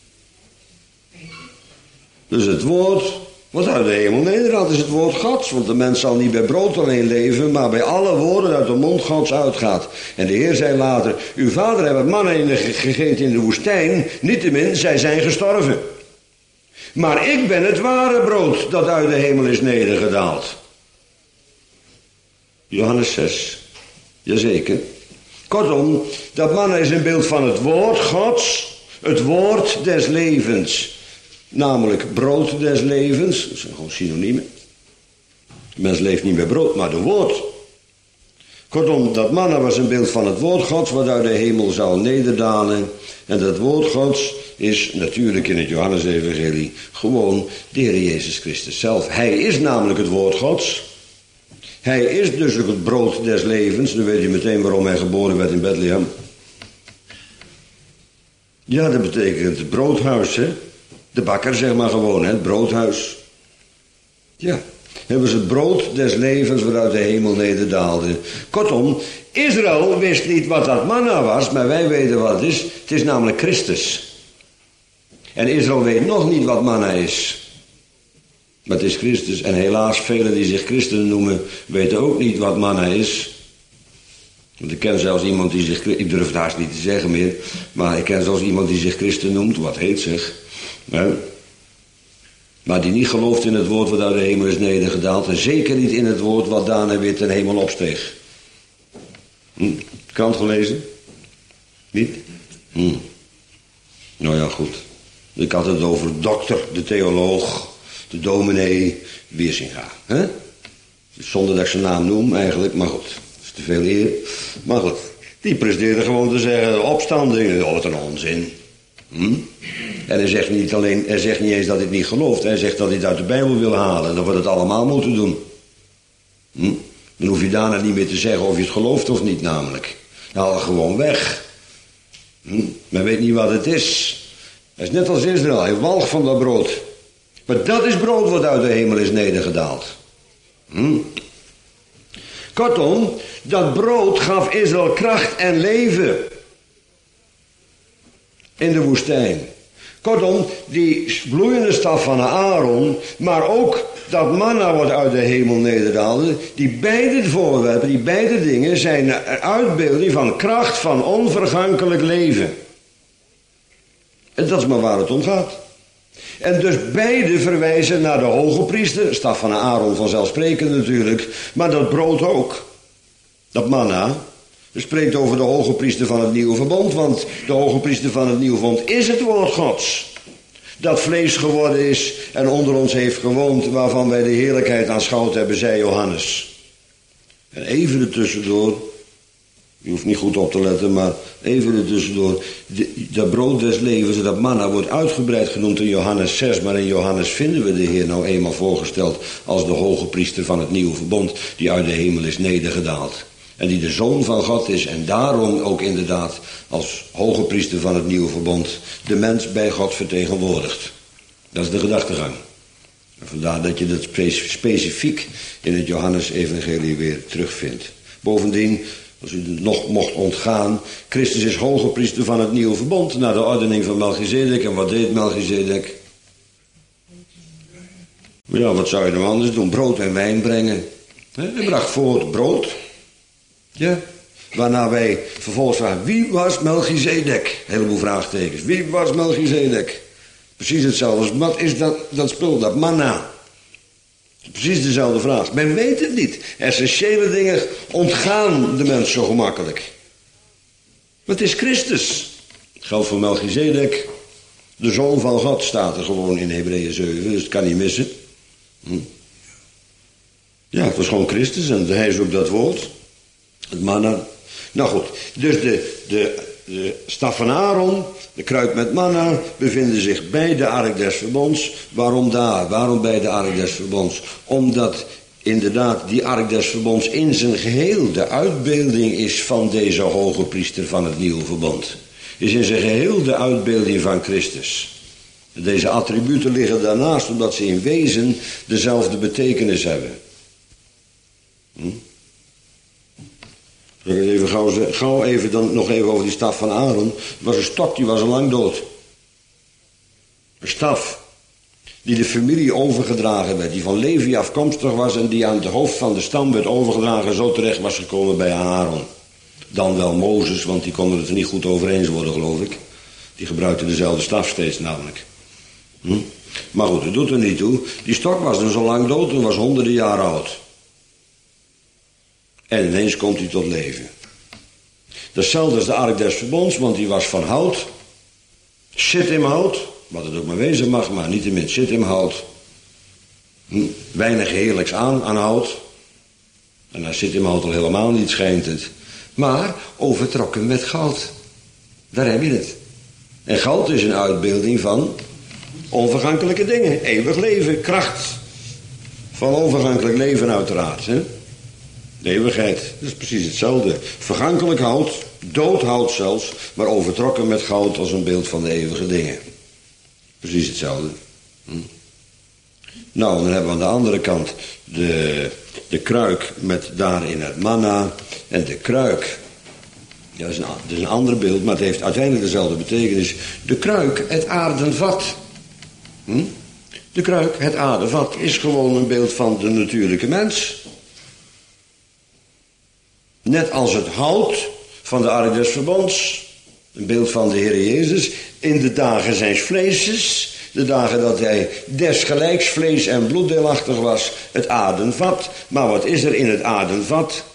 Dus het woord, wat uit de hemel nederdaalt, is het woord Gods. Want de mens zal niet bij brood alleen leven, maar bij alle woorden uit de mond Gods uitgaat. En de Heer zei later, uw vader heeft manna in de, gegeten in de woestijn, niettemin, zij zijn gestorven. Maar ik ben het ware brood dat uit de hemel is nedergedaald. Johannes zes. Jazeker. Kortom, dat manna is een beeld van het woord Gods, het woord des levens. Namelijk brood des levens, dat zijn gewoon synoniemen. De mens leeft niet met brood, maar de woord. Kortom, dat manna was een beeld van het woord Gods, wat uit de hemel zou nederdalen. En dat woord Gods is natuurlijk in het Johannes-evangelie gewoon de Heer Jezus Christus zelf. Hij is namelijk het woord Gods. Hij is dus ook het brood des levens. Dan weet je meteen waarom hij geboren werd in Bethlehem. Ja, dat betekent het broodhuis, hè. De bakker, zeg maar gewoon, hè, het broodhuis. Ja, hij was het brood des levens waaruit de hemel nederdaalde. Kortom, Israël wist niet wat dat manna was, maar wij weten wat het is. Het is namelijk Christus. En Israël weet nog niet wat manna is. Maar het is Christus. En helaas, velen die zich christenen noemen, weten ook niet wat manna is. Want ik ken zelfs iemand die zich, ik durf het haast niet te zeggen meer, maar ik ken zelfs iemand die zich christen noemt, wat heet zich. Hè? Maar die niet gelooft in het woord wat uit de hemel is nedergedaald. En zeker niet in het woord wat daarna weer ten hemel opsteeg. Hm? Krant gelezen? Niet? Hm. Nou ja, goed. Ik had het over dokter, de theoloog, de dominee Wiersinga. Hè? Zonder dat ik zijn naam noem eigenlijk, maar goed. Dat is te veel eer. Maar goed. Die presteerde gewoon te zeggen, opstanding, oh, wat een onzin. Hm? En hij zegt niet alleen, hij zegt niet eens dat hij het niet gelooft. Hij zegt dat hij het uit de Bijbel wil halen. Dan wordt het allemaal moeten doen. Hm? Dan hoef je daarna niet meer te zeggen of je het gelooft of niet namelijk. Haal het gewoon weg. Hm? Men weet niet wat het is. Hij is net als Israël. Hij walgt van dat brood. Maar dat is brood wat uit de hemel is nedergedaald. Hm? Kortom, dat brood gaf Israël kracht en leven. In de woestijn. Kortom, die bloeiende staf van Aaron, maar ook dat manna wat uit de hemel nederdaalde, die beide voorwerpen, die beide dingen zijn een uitbeelding van kracht van onvergankelijk leven. En dat is maar waar het om gaat. En dus beide verwijzen naar de hoge priester, staf van Aaron vanzelfsprekend natuurlijk, maar dat brood ook, dat manna. Het spreekt over de hoge priester van het nieuwe verbond, want de hoge priester van het nieuwe verbond is het woord Gods. Dat vlees geworden is en onder ons heeft gewoond, waarvan wij de heerlijkheid aanschouwd hebben, zei Johannes. En even ertussendoor, je hoeft niet goed op te letten, maar even ertussendoor, de, dat brood des levens, dat manna, wordt uitgebreid genoemd in Johannes zes, maar in Johannes vinden we de Heer nou eenmaal voorgesteld als de hoge priester van het nieuwe verbond, die uit de hemel is nedergedaald. En die de Zoon van God is en daarom ook inderdaad als hoge priester van het nieuwe verbond de mens bij God vertegenwoordigt. Dat is de gedachtegang. En vandaar dat je dat specifiek in het Johannes-evangelie weer terugvindt. Bovendien, als u het nog mocht ontgaan, Christus is hoge priester van het nieuwe verbond naar de ordening van Melchizedek. En wat deed Melchizedek? Ja, wat zou je nou anders doen? Brood en wijn brengen. Hij bracht voort brood. Ja, waarna wij vervolgens vragen, wie was Melchizedek? Een heleboel vraagtekens. Wie was Melchizedek? Precies hetzelfde. Wat is dat, dat spul, dat manna? Precies dezelfde vraag. Men weet het niet. Essentiële dingen ontgaan de mens zo gemakkelijk. Maar het is Christus. Het geldt voor Melchizedek. De Zoon van God staat er gewoon in Hebreeën zeven, dus het kan niet missen. Hm. Ja, het was gewoon Christus en hij is ook dat woord. Het manna. Nou goed, dus de, de, de staf van Aaron, de kruik met manna, bevinden zich bij de ark des verbonds. Waarom daar? Waarom bij de ark des verbonds? Omdat inderdaad die ark des verbonds in zijn geheel de uitbeelding is van deze hoge priester van het nieuwe verbond. Is in zijn geheel de uitbeelding van Christus. Deze attributen liggen daarnaast omdat ze in wezen dezelfde betekenis hebben. Hm? Even gauw, gauw even dan nog even over die staf van Aaron. Het was een stok, die was al lang dood. Een staf die de familie overgedragen werd, die van Levi afkomstig was en die aan het hoofd van de stam werd overgedragen, zo terecht was gekomen bij Aaron. Dan wel Mozes, want die konden het er niet goed over eens worden, geloof ik. Die gebruikte dezelfde staf steeds namelijk. Hm? Maar goed, dat doet er niet toe. Die stok was dus al lang dood en was honderden jaar oud. En ineens komt hij tot leven. Datzelfde als de ark des verbonds, want die was van hout. Shittimhout, wat het ook maar wezen mag, maar niettemin shittimhout. Hm, weinig heerlijks aan, aan hout. En aan shittimhout al helemaal niet schijnt het. Maar overtrokken met goud. Daar heb je het. En goud is een uitbeelding van onvergankelijke dingen. Eeuwig leven, kracht. Van onvergankelijk leven uiteraard, hè. De eeuwigheid, dat is precies hetzelfde. Vergankelijk hout, dood hout zelfs, maar overtrokken met goud als een beeld van de eeuwige dingen. Precies hetzelfde. Hm. Nou, dan hebben we aan de andere kant de, de kruik met daarin het manna. En de kruik, ja, dat, is een, dat is een ander beeld, maar het heeft uiteindelijk dezelfde betekenis. De kruik, het aarden vat. Hm? De kruik, het aardevat, is gewoon een beeld van de natuurlijke mens. Net als het hout van de ark des verbonds, een beeld van de Heer Jezus, in de dagen zijns vleeses, de dagen dat hij desgelijks vlees en bloeddeelachtig was, het aardenvat. Maar wat is er in het aardenvat?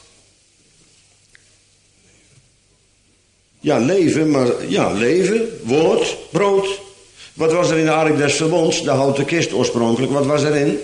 Ja, leven, maar ja, leven, woord, brood. Wat was er in de ark des verbonds? De houten kist oorspronkelijk, wat was erin?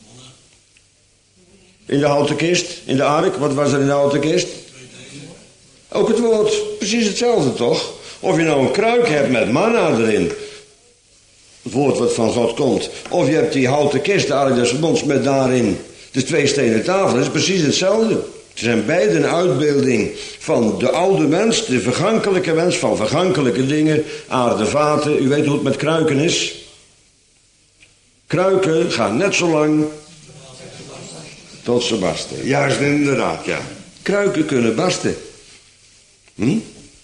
In de houten kist, in de ark, wat was er in de houten kist? Ook het woord, precies hetzelfde toch? Of je nou een kruik hebt met manna erin, het woord wat van God komt, of je hebt die houten kist, de ark des verbonds, met daarin de twee stenen tafel, dat is precies hetzelfde. Het zijn beide een uitbeelding van de oude mens, de vergankelijke mens, van vergankelijke dingen, aardevaten. U weet hoe het met kruiken is. Kruiken gaan net zo lang tot ze barsten. Juist, inderdaad, ja. Kruiken kunnen barsten. Hm?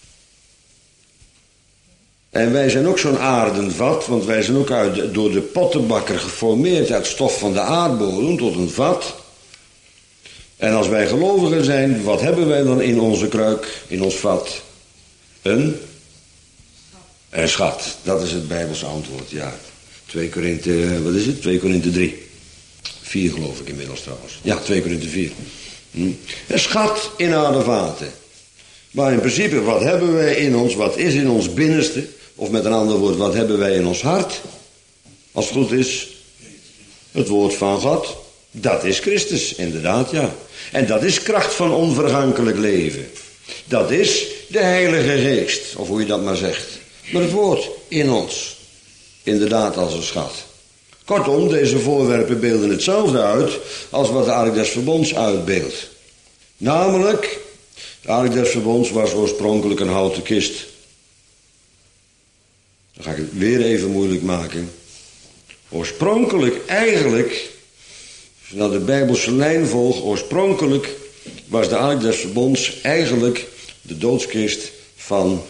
En wij zijn ook zo'n aardenvat, want wij zijn ook uit, door de pottenbakker geformeerd uit stof van de aardbodem tot een vat. En als wij gelovigen zijn, wat hebben wij dan in onze kruik, in ons vat? Een? Een schat. Dat is het Bijbelse antwoord, ja. twee Korinthe, wat is het? twee Korinthe drie. vier geloof ik inmiddels trouwens. Ja, twee Korinthe vier. Hm. Een schat in aardevaten. Maar in principe, wat hebben wij in ons, wat is in ons binnenste? Of met een ander woord, wat hebben wij in ons hart? Als het goed is, het woord van God. Dat is Christus, inderdaad, ja. En dat is kracht van onvergankelijk leven. Dat is de Heilige Geest, of hoe je dat maar zegt. Maar het woord in ons, inderdaad als een schat. Kortom, deze voorwerpen beelden hetzelfde uit als wat de ark des verbonds uitbeeldt. Namelijk, de ark des verbonds was oorspronkelijk een houten kist. Dan ga ik het weer even moeilijk maken. Oorspronkelijk, eigenlijk, als je nou de Bijbelse lijn volgt, oorspronkelijk was de ark des verbonds eigenlijk de doodskist van...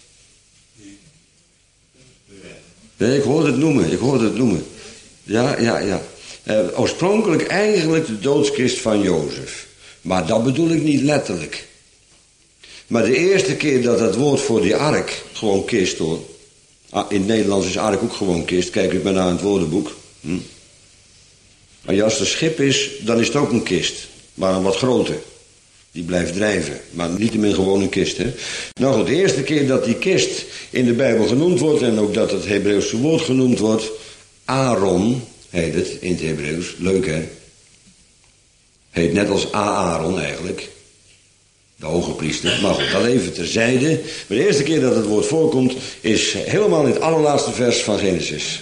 Nee, ik hoorde het noemen, ik hoorde het noemen. Ja, ja, ja. Uh, oorspronkelijk eigenlijk de doodskist van Jozef. Maar dat bedoel ik niet letterlijk. Maar de eerste keer dat het woord voor die ark, gewoon kist hoor. Ah, in het Nederlands is ark ook gewoon kist, kijk ik maar naar het woordenboek. Hm. Maar als het een schip is, dan is het ook een kist. Maar een wat groter. Die blijft drijven. Maar niet meer gewoon een kist. Hè? Nou goed, de eerste keer dat die kist in de Bijbel genoemd wordt. En ook dat het Hebreeuwse woord genoemd wordt. Aaron heet het in het Hebreeuws. Leuk hè. Heet net als Aaron eigenlijk. De hoge priester. Maar goed, dat even terzijde. Maar de eerste keer dat het woord voorkomt is helemaal in het allerlaatste vers van Genesis.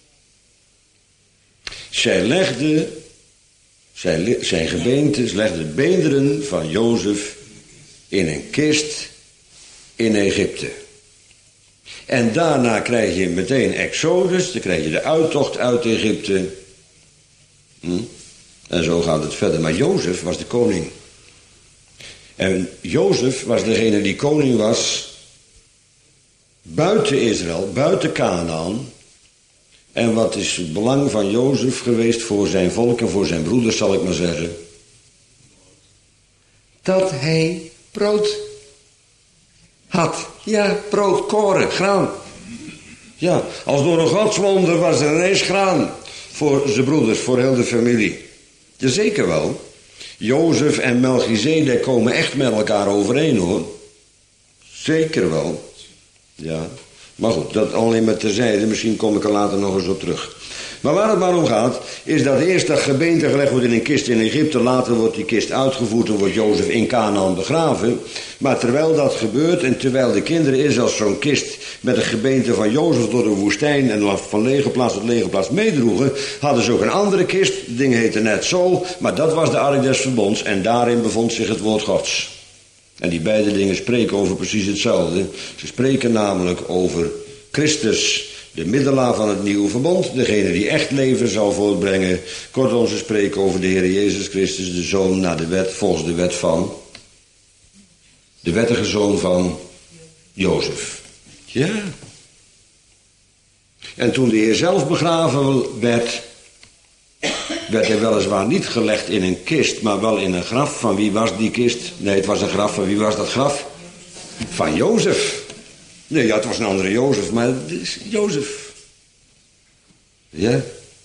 Zij legde, zij, zijn gebeentes legde beenderen van Jozef in een kist in Egypte. En daarna krijg je meteen Exodus, dan krijg je de uittocht uit Egypte. Hm? En zo gaat het verder. Maar Jozef was de koning. En Jozef was degene die koning was buiten Israël, buiten Kanaan. En wat is het belang van Jozef geweest voor zijn volk en voor zijn broeders, zal ik maar zeggen? Dat hij brood had. Ja, brood, koren, graan. Ja, als door een godswonder was er ineens graan voor zijn broeders, voor heel de familie. Jazeker wel. Jozef en Melchizedek komen echt met elkaar overeen hoor. Zeker wel. Ja. Maar goed, dat alleen maar terzijde. Misschien kom ik er later nog eens op terug. Maar waar het maar om gaat, is dat eerst dat gebeente gelegd wordt in een kist in Egypte. Later wordt die kist uitgevoerd en wordt Jozef in Kanaan begraven. Maar terwijl dat gebeurt en terwijl de kinderen Israëls zo'n kist met een gebeente van Jozef door de woestijn en van legerplaats tot legerplaats meedroegen, hadden ze ook een andere kist. Het ding heette net zo, maar dat was de ark des verbonds en daarin bevond zich het woord Gods. En die beide dingen spreken over precies hetzelfde. Ze spreken namelijk over Christus, de middelaar van het nieuwe verbond, degene die echt leven zal voortbrengen. Kortom, ze spreken over de Heer Jezus Christus, de zoon naar de wet, volgens de wet van, de wettige zoon van Jozef. Ja. En toen de Heer zelf begraven werd, werd hij weliswaar niet gelegd in een kist, maar wel in een graf. Van wie was die kist? Nee, het was een graf. Van wie was dat graf? Van Jozef. Nee, ja, het was een andere Jozef, maar het is Jozef. Ja.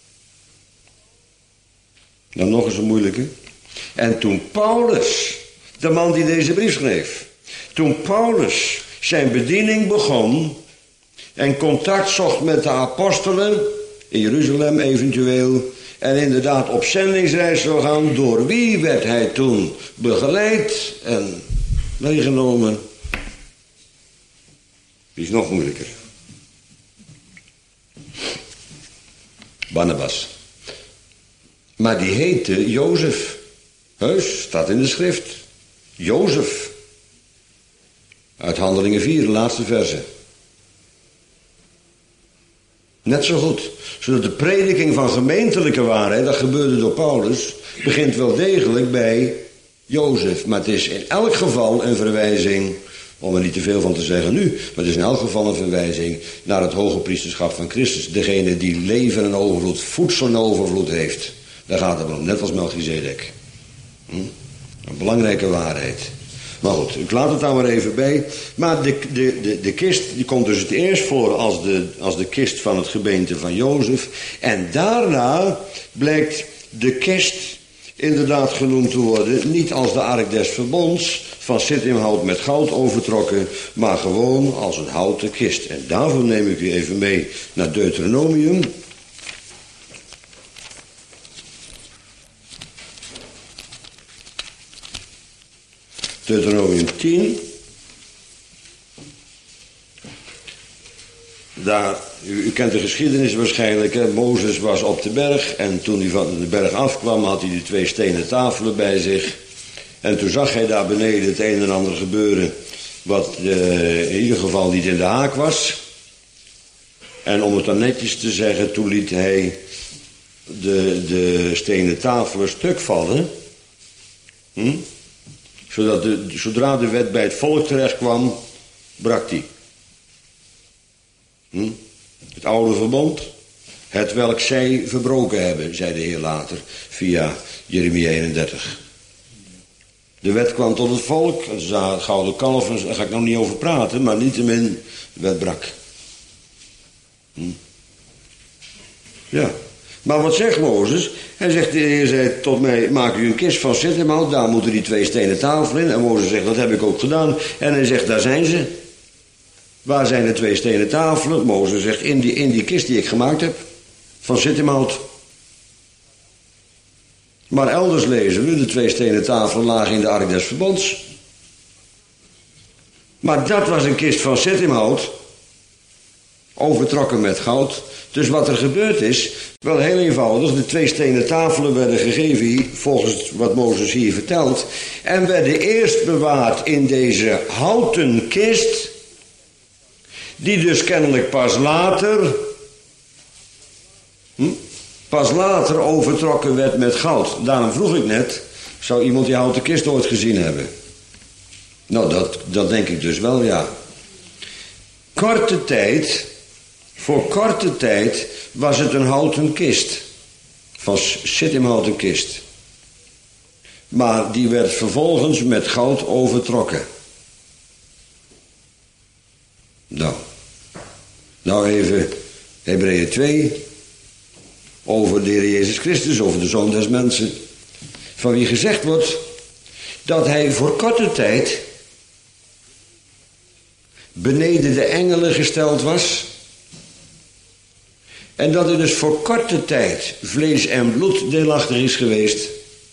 Dan nog eens een moeilijke. En toen Paulus, de man die deze brief schreef, toen Paulus zijn bediening begon en contact zocht met de apostelen, in Jeruzalem eventueel, en inderdaad op zendingsreis zou gaan, door wie werd hij toen begeleid en meegenomen? Die is nog moeilijker. Barnabas. Maar die heette Jozef. Heus, staat in de schrift. Jozef. Uit Handelingen vier, de laatste verse. Net zo goed. Zodat de prediking van gemeentelijke waarheid, dat gebeurde door Paulus, begint wel degelijk bij Jozef. Maar het is in elk geval een verwijzing, om er niet te veel van te zeggen nu, maar het is in elk geval een verwijzing naar het hoge priesterschap van Christus. Degene die leven en overvloed, voedsel en overvloed heeft. Daar gaat het om, net als Melchizedek. Hm? Een belangrijke waarheid. Maar goed, ik laat het daar maar even bij. Maar de, de, de, de kist die komt dus het eerst voor als de, als de kist van het gebeente van Jozef. En daarna blijkt de kist inderdaad genoemd te worden, niet als de ark des verbonds, van Sittimhout met goud overtrokken, maar gewoon als een houten kist. En daarvoor neem ik u even mee naar Deuteronomium. Deuteronomium tien. Daar, u, u kent de geschiedenis waarschijnlijk. Hè? Mozes was op de berg en toen hij van de berg afkwam had hij die twee stenen tafelen bij zich. En toen zag hij daar beneden het een en ander gebeuren wat uh, in ieder geval niet in de haak was. En om het dan netjes te zeggen, toen liet hij de, de stenen tafelen stuk vallen. Hm? Zodat de, zodra de wet bij het volk terecht kwam, brak die. Hm? Het oude verbond, het welk zij verbroken hebben, zei de Heer later, via Jeremia eenendertig. De wet kwam tot het volk, het gouden kalf, daar ga ik nog niet over praten, maar niettemin, de wet brak. Hm? Ja. Maar wat zegt Mozes? Hij zegt, de Heer zei tot mij, maak u een kist van Sittimhout, daar moeten die twee stenen tafelen in. En Mozes zegt, dat heb ik ook gedaan. En hij zegt, daar zijn ze. Waar zijn de twee stenen tafelen? Mozes zegt, in die, in die kist die ik gemaakt heb, van Sittimhout. Maar elders lezen we, de twee stenen tafelen lagen in de ark des verbonds. Maar dat was een kist van Sittimhout, overtrokken met goud. Dus wat er gebeurd is, wel heel eenvoudig, de twee stenen tafelen werden gegeven volgens wat Mozes hier vertelt. En werden eerst bewaard in deze houten kist, die dus kennelijk pas later, hm, pas later overtrokken werd met goud. Daarom vroeg ik net, zou iemand die houten kist ooit gezien hebben? Nou, dat, dat denk ik dus wel, ja. Korte tijd... Voor korte tijd was het een houten kist. Van Sittimhouten kist. Maar die werd vervolgens met goud overtrokken. Nou. Nou even Hebreeën twee. Over de Heer Jezus Christus, over de Zoon des Mensen. Van wie gezegd wordt dat hij voor korte tijd beneden de engelen gesteld was. En dat hij dus voor korte tijd vlees en bloed deelachtig is geweest.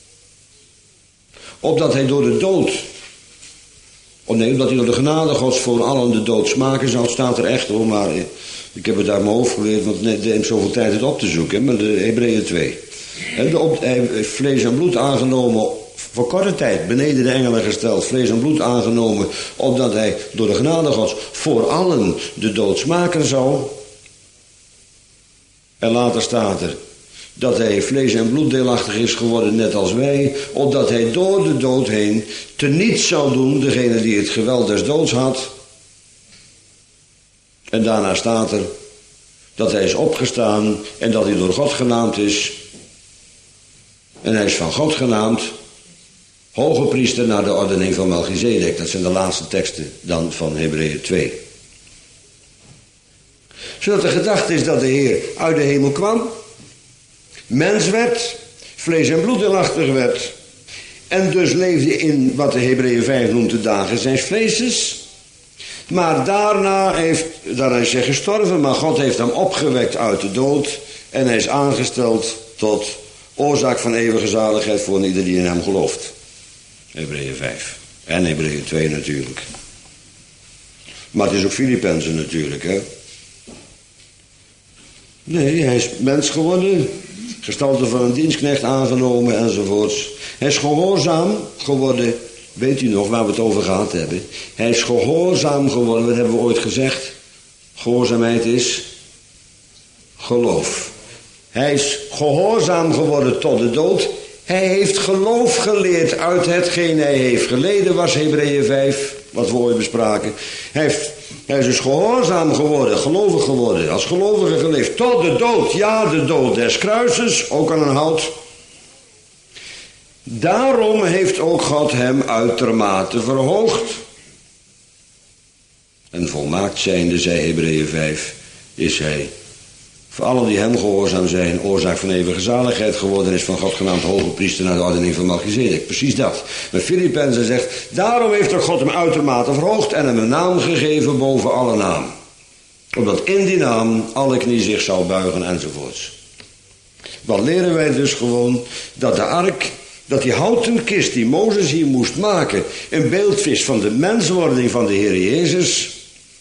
Opdat hij door de dood, oh nee, omdat hij door de genade Gods voor allen de dood smaken zou, staat er echt hoor, maar ik heb het uit mijn hoofd geleerd, want het neemt zoveel tijd het op te zoeken, maar de Hebreeën twee. En de op, hij heeft vlees en bloed aangenomen, voor korte tijd, beneden de engelen gesteld, vlees en bloed aangenomen, opdat hij door de genade Gods voor allen de dood smaken zou. En later staat er dat hij vlees en bloed deelachtig is geworden, net als wij, opdat hij door de dood heen teniet zou doen degene die het geweld des doods had. En daarna staat er dat hij is opgestaan en dat hij door God genaamd is En hij is van God genaamd hoge priester naar de ordening van Melchizedek. Dat zijn de laatste teksten dan van Hebreeën twee. Zodat de gedachte is dat de Heer uit de hemel kwam, mens werd, vlees en bloedachtig werd, en dus leefde in wat de Hebreeën vijf noemt de dagen zijns vleeses. Maar daarna, heeft, daarna is hij gestorven, maar God heeft hem opgewekt uit de dood en hij is aangesteld tot oorzaak van eeuwige zaligheid voor ieder die in hem gelooft. Hebreeën vijf. En Hebreeën twee natuurlijk. Maar het is ook Filippenzen natuurlijk, hè. Nee, hij is mens geworden, gestalte van een dienstknecht aangenomen enzovoorts. Hij is gehoorzaam geworden, weet u nog waar we het over gehad hebben. Hij is gehoorzaam geworden, wat hebben we ooit gezegd? Gehoorzaamheid is geloof. Hij is gehoorzaam geworden tot de dood. Hij heeft geloof geleerd uit hetgeen hij heeft geleden, was Hebreeën vijf, wat we ooit bespraken. Hij, heeft, hij is dus gehoorzaam geworden, gelovig geworden, als gelovige geleefd, tot de dood, ja de dood des kruises, ook aan een hout. Daarom heeft ook God hem uitermate verhoogd. En volmaakt zijnde, zei Hebreeën vijf, is hij voor allen die hem gehoorzaam zijn, oorzaak van eeuwige zaligheid geworden is, van God genaamd hoge priester naar de ordening van Melchizedek. Precies dat. Maar Filippenzen zegt, daarom heeft ook God hem uitermate verhoogd en hem een naam gegeven boven alle naam. Opdat in die naam alle knie zich zou buigen enzovoorts. Wat leren wij dus gewoon? Dat de ark, dat die houten kist die Mozes hier moest maken, een beeld is van de menswording van de Heer Jezus.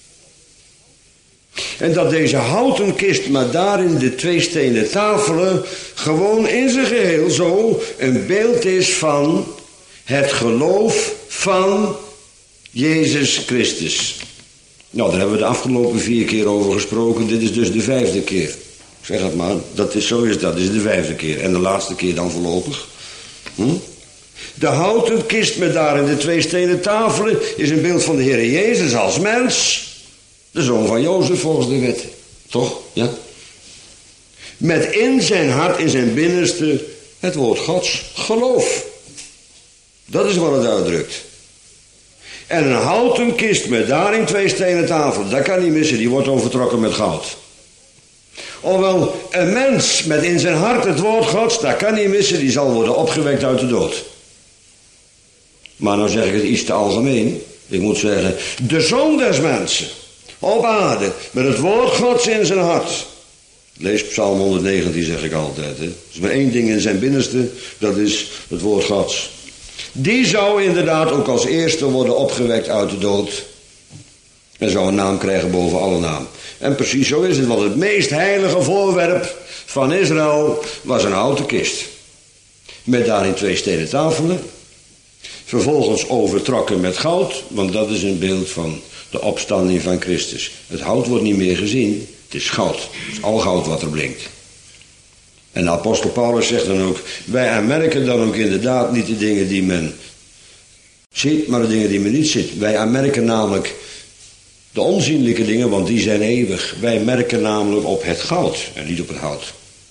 En dat deze houten kist, maar daarin de twee stenen tafelen, gewoon in zijn geheel zo een beeld is van het geloof van Jezus Christus. Nou, daar hebben we de afgelopen vier keer over gesproken. Dit is dus de vijfde keer. Zeg het maar, dat is, zo is dat, dit is de vijfde keer. En de laatste keer dan voorlopig. Hm? De houten kist met daarin de twee stenen tafelen is een beeld van de Heer Jezus als mens. De zoon van Jozef volgens de wet. Toch? Ja. Met in zijn hart, in zijn binnenste, het woord Gods geloof. Dat is wat het uitdrukt. En een houten kist met daarin twee stenen tafelen, dat kan niet missen, die wordt overtrokken met goud. Ofwel, een mens met in zijn hart het woord Gods, dat kan niet missen, die zal worden opgewekt uit de dood. Maar nou zeg ik het iets te algemeen. Ik moet zeggen, de zoon des mensen op aarde, met het woord Gods in zijn hart. Lees Psalm honderdnegentien, zeg ik altijd. Hè. Er is maar één ding in zijn binnenste, dat is het woord Gods. Die zou inderdaad ook als eerste worden opgewekt uit de dood. En zou een naam krijgen boven alle naam. En precies zo is het, want het meest heilige voorwerp van Israël was een houten kist. Met daarin twee stenen tafelen. Vervolgens overtrokken met goud, want dat is een beeld van de opstanding van Christus. Het hout wordt niet meer gezien, het is goud. Het is al goud wat er blinkt. En de apostel Paulus zegt dan ook, wij aanmerken dan ook inderdaad niet de dingen die men ziet, maar de dingen die men niet ziet. Wij aanmerken namelijk de onzienlijke dingen, want die zijn eeuwig. Wij merken namelijk op het goud en niet op het hout.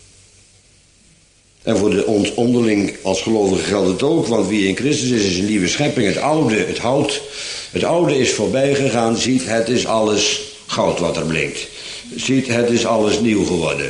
En voor de ons onderling als gelovigen geldt het ook, want wie in Christus is, is een nieuwe schepping. Het oude, het hout, het oude is voorbij gegaan. Ziet, het is alles goud wat er blinkt. Ziet, het is alles nieuw geworden.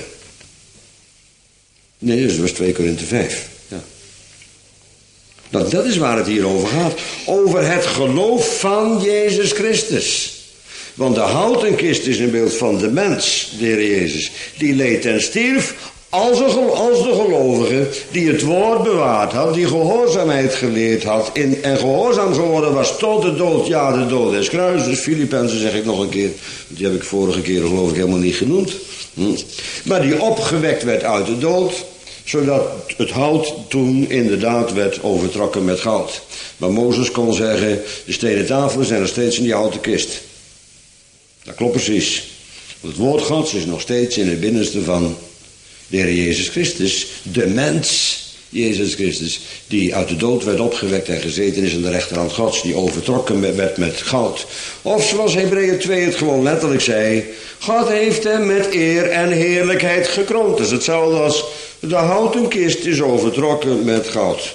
Nee, dat was twee Korinthe vijf. Ja. Nou, dat is waar het hier over gaat. Over het geloof van Jezus Christus. Want de houten kist is een beeld van de mens, de Heer Jezus. Die leed en stierf als, een, als de gelovige die het woord bewaard had. Die gehoorzaamheid geleerd had. In, en gehoorzaam geworden was tot de dood. Ja, de dood des kruises. Filippenzen zeg ik nog een keer. Die heb ik vorige keer geloof ik helemaal niet genoemd. Hm. Maar die opgewekt werd uit de dood. Zodat het hout toen inderdaad werd overtrokken met goud. Maar Mozes kon zeggen, de stenen tafelen zijn nog steeds in die houten kist. Dat klopt precies. Want het woord Gods is nog steeds in het binnenste van de Heer Jezus Christus. De mens Jezus Christus, die uit de dood werd opgewekt en gezeten is aan de rechterhand Gods, die overtrokken werd met goud. Of zoals Hebreeën twee het gewoon letterlijk zei, God heeft hem met eer en heerlijkheid gekroond. Dat is hetzelfde als de houten kist is overtrokken met goud.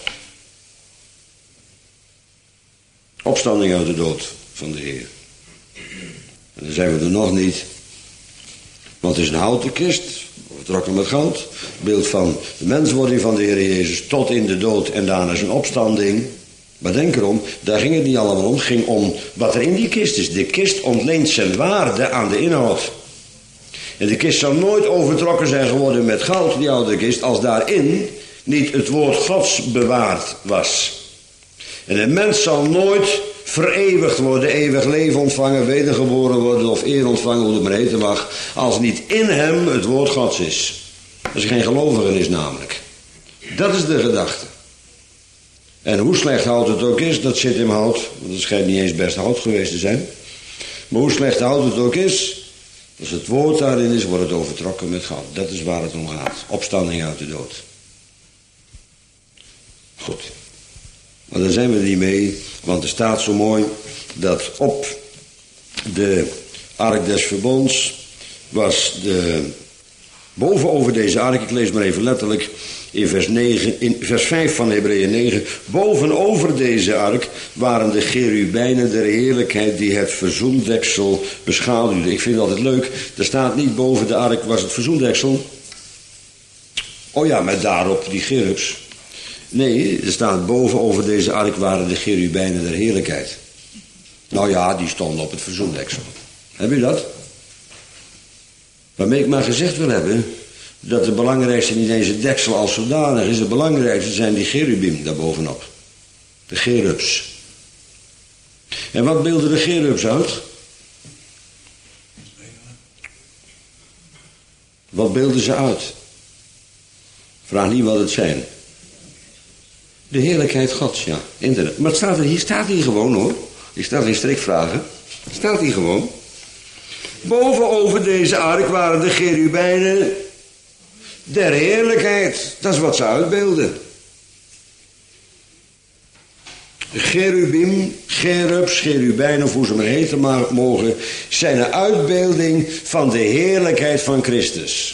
Opstanding uit de dood van de Heer. En dan zijn we er nog niet. Want het is een houten kist, overtrokken met goud. Beeld van de menswording van de Heer Jezus tot in de dood en daarna zijn opstanding. Maar denk erom, daar ging het niet allemaal om. Het ging om wat er in die kist is. De kist ontleent zijn waarde aan de inhoud. En de kist zal nooit overtrokken zijn geworden met goud, die oude kist, als daarin niet het woord Gods bewaard was. En een mens zal nooit vereeuwigd worden, eeuwig leven ontvangen, wedergeboren worden of eer ontvangen, hoe het maar heten mag, als niet in hem het woord Gods is. Als hij geen gelovige is namelijk. Dat is de gedachte. En hoe slecht hout het ook is, dat zit in hout, want het schijnt niet eens best hout geweest te zijn. Maar hoe slecht hout het ook is, als het woord daarin is, wordt het overtrokken met goud. Dat is waar het om gaat. Opstanding uit de dood. Goed. Maar daar zijn we niet mee, want er staat zo mooi dat op de ark des verbonds was de, boven over deze ark, ik lees maar even letterlijk, in vers, negen, in vers vijf van Hebreeën negen, bovenover deze ark waren de cherubijnen der heerlijkheid die het verzoendeksel beschaduwden. Ik vind het altijd leuk, er staat niet boven de ark was het verzoendeksel. Oh ja, met daarop die cherubs. Nee, er staat bovenover deze ark waren de cherubijnen der heerlijkheid. Nou ja, die stonden op het verzoendeksel. Heb je dat? Waarmee ik maar gezegd wil hebben, dat het belangrijkste niet eens het deksel als zodanig is. Het belangrijkste zijn die cherubim daarbovenop. De cherubs. En wat beelden de cherubs uit? Wat beelden ze uit? Vraag niet wat het zijn. De heerlijkheid Gods, ja. Internet. Maar het staat er, hier staat hier gewoon hoor. Hier staat geen strikvragen. Het staat hier gewoon. Bovenover deze ark waren de cherubijnen der heerlijkheid. Dat is wat ze uitbeelden. Cherubim, cherubs, cherubijnen, of hoe ze maar heten mogen, zijn een uitbeelding van de heerlijkheid van Christus.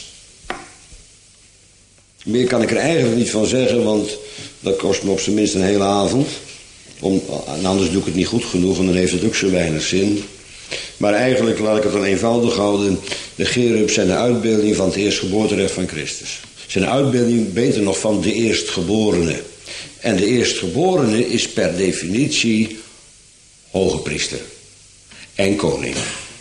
Meer kan ik er eigenlijk niet van zeggen, want dat kost me op zijn minst een hele avond. Om, en anders doe ik het niet goed genoeg, en dan heeft het ook zo weinig zin. Maar eigenlijk laat ik het dan eenvoudig houden. De cherubs zijn de uitbeelding van het eerstgeboorterecht van Christus. Zijn de uitbeelding, beter nog, van de eerstgeborene. En de eerstgeborene is per definitie hoge priester en koning.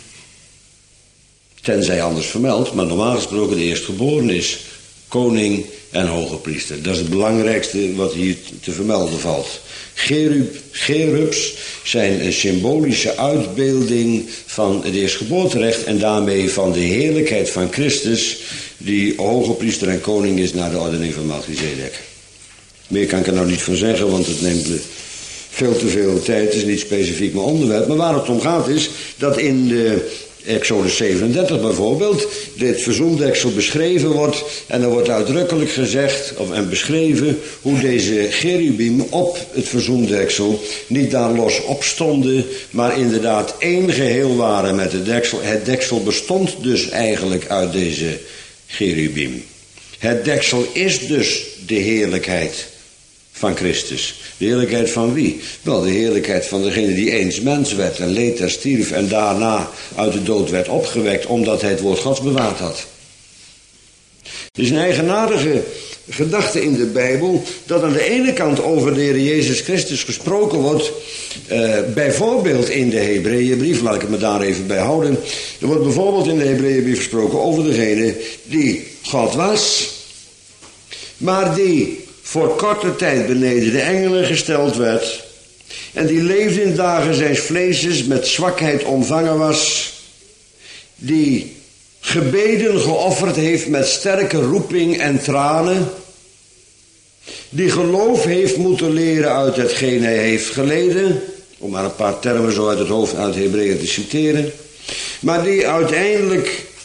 Tenzij anders vermeld, maar normaal gesproken de eerstgeborene is koning en hoge priester. Dat is het belangrijkste wat hier te vermelden valt. Cherub, cherubs zijn een symbolische uitbeelding van het eerstgeboorterecht en daarmee van de heerlijkheid van Christus, die hoge priester en koning is naar de ordening van Melchizedek. Meer kan ik er nou niet van zeggen, want het neemt veel te veel tijd. Het is niet specifiek mijn onderwerp. Maar waar het om gaat is dat in de Exodus zevenendertig bijvoorbeeld dit verzoendeksel beschreven wordt. En er wordt uitdrukkelijk gezegd of, en beschreven hoe deze cherubim op het verzoendeksel niet daar los op stonden, maar inderdaad één geheel waren met het deksel. Het deksel bestond dus eigenlijk uit deze cherubim. Het deksel is dus de heerlijkheid van Christus. De heerlijkheid van wie? Wel, de heerlijkheid van degene die eens mens werd en leed en stierf en daarna uit de dood werd opgewekt omdat hij het woord Gods bewaard had. Het is een eigenaardige gedachte in de Bijbel dat aan de ene kant over de Heer Jezus Christus gesproken wordt, uh, bijvoorbeeld in de Hebreeënbrief, laat ik het me daar even bij houden. Er wordt bijvoorbeeld in de Hebreeënbrief gesproken over degene die God was, maar die voor korte tijd beneden de engelen gesteld werd en die leefde in dagen zijns vleeses, met zwakheid omvangen was, die gebeden geofferd heeft met sterke roeping en tranen, die geloof heeft moeten leren uit hetgeen hij heeft geleden, om maar een paar termen zo uit het hoofd uit Hebreeën te citeren, maar die uiteindelijk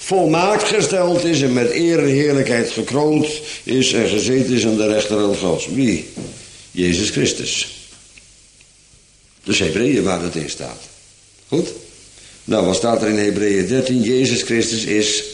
volmaakt gesteld is en met eer en heerlijkheid gekroond is en gezeten is aan de rechterhand Gods. Wie? Jezus Christus. Dus Hebreeën waar het in staat. Goed? Nou, wat staat er in Hebreeën dertien? Jezus Christus is...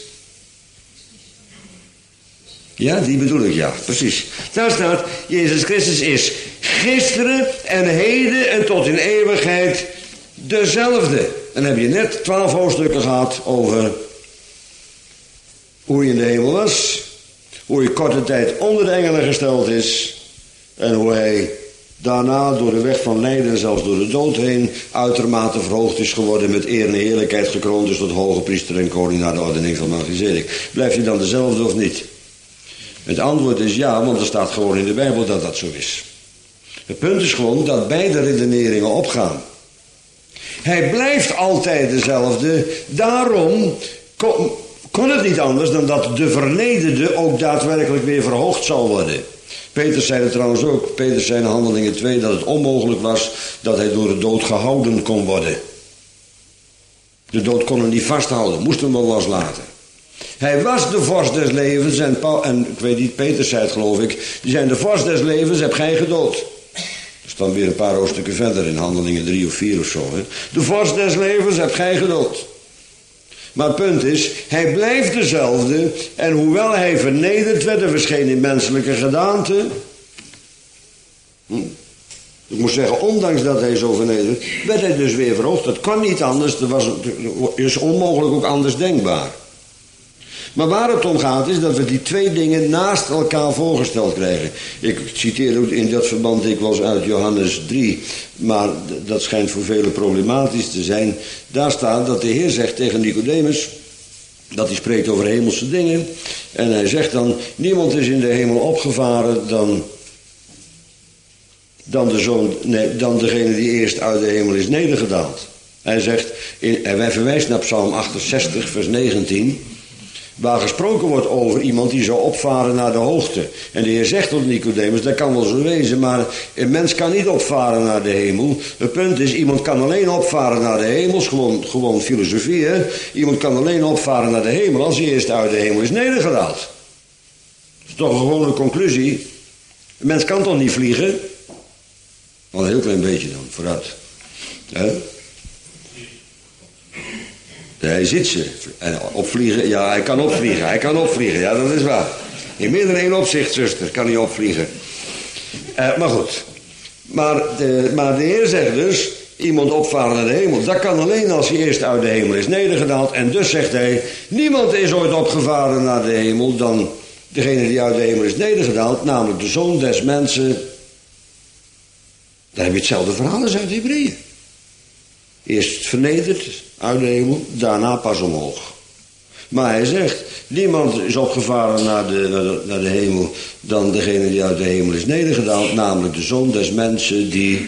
Ja, die bedoel ik, ja, precies. Daar staat, Jezus Christus is gisteren en heden en tot in eeuwigheid dezelfde. En dan heb je net twaalf hoofdstukken gehad over hoe hij in de hemel was, hoe hij korte tijd onder de engelen gesteld is en hoe hij daarna door de weg van lijden, zelfs door de dood heen, uitermate verhoogd is geworden, met eer en heerlijkheid gekroond is tot hoge priester en koning naar de ordening van Melchizedek. Blijft hij dan dezelfde of niet? Het antwoord is ja, want er staat gewoon in de Bijbel dat dat zo is. Het punt is gewoon dat beide redeneringen opgaan. Hij blijft altijd dezelfde, daarom kon, kon het niet anders dan dat de vernederde ook daadwerkelijk weer verhoogd zal worden. Peter zei het trouwens ook, Peter zei in Handelingen twee, dat het onmogelijk was dat hij door de dood gehouden kon worden. De dood kon hem niet vasthouden, moest hem wel loslaten. Hij was de vorst des levens en, Paul, en ik weet niet, Peter zei het geloof ik, die zijn de vorst des levens, heb gij gedood. Dat is dan weer een paar hoofdstukken verder in Handelingen drie of vier of zo. Hè. De vorst des levens heb gij gedood. Maar het punt is, hij blijft dezelfde en hoewel hij vernederd werd en verscheen in menselijke gedaante. Hm, ik moet zeggen, ondanks dat hij zo vernederd werd hij dus weer verhoogd. Dat kan niet anders, dat was, is onmogelijk ook anders denkbaar. Maar waar het om gaat is dat we die twee dingen naast elkaar voorgesteld krijgen. Ik citeer ook in dat verband dikwijls uit Johannes drie, maar dat schijnt voor velen problematisch te zijn. Daar staat dat de Heer zegt tegen Nicodemus, dat hij spreekt over hemelse dingen. En hij zegt dan, niemand is in de hemel opgevaren dan, dan, de zoon, nee, dan degene die eerst uit de hemel is nedergedaald. Hij zegt, in, en wij verwijzen naar Psalm achtenzestig vers negentien... waar gesproken wordt over iemand die zou opvaren naar de hoogte. En de Heer zegt tot Nicodemus, dat kan wel zo wezen, maar een mens kan niet opvaren naar de hemel. Het punt is, iemand kan alleen opvaren naar de hemel, gewoon, gewoon filosofie, hè? Iemand kan alleen opvaren naar de hemel als hij eerst uit de hemel is nedergedaald. Dat is toch een gewone conclusie. Een mens kan toch niet vliegen? Wel een heel klein beetje dan, vooruit. Hè? Hij ziet ze. En opvliegen, ja, hij kan opvliegen. Hij kan opvliegen, ja, dat is waar. In meer dan één opzicht, zuster, kan hij opvliegen. Uh, maar goed. Maar de, maar de Heer zegt dus, iemand opvaren naar de hemel. Dat kan alleen als hij eerst uit de hemel is nedergedaald. En dus zegt hij, niemand is ooit opgevaren naar de hemel dan degene die uit de hemel is nedergedaald. Namelijk de Zoon des mensen. Daar heb je hetzelfde verhaal als uit Hebreeën. Eerst vernederd uit de hemel, daarna pas omhoog. Maar hij zegt, niemand is opgevaren naar de, naar, de, naar de hemel dan degene die uit de hemel is nedergedaald, namelijk de Zoon des mensen die,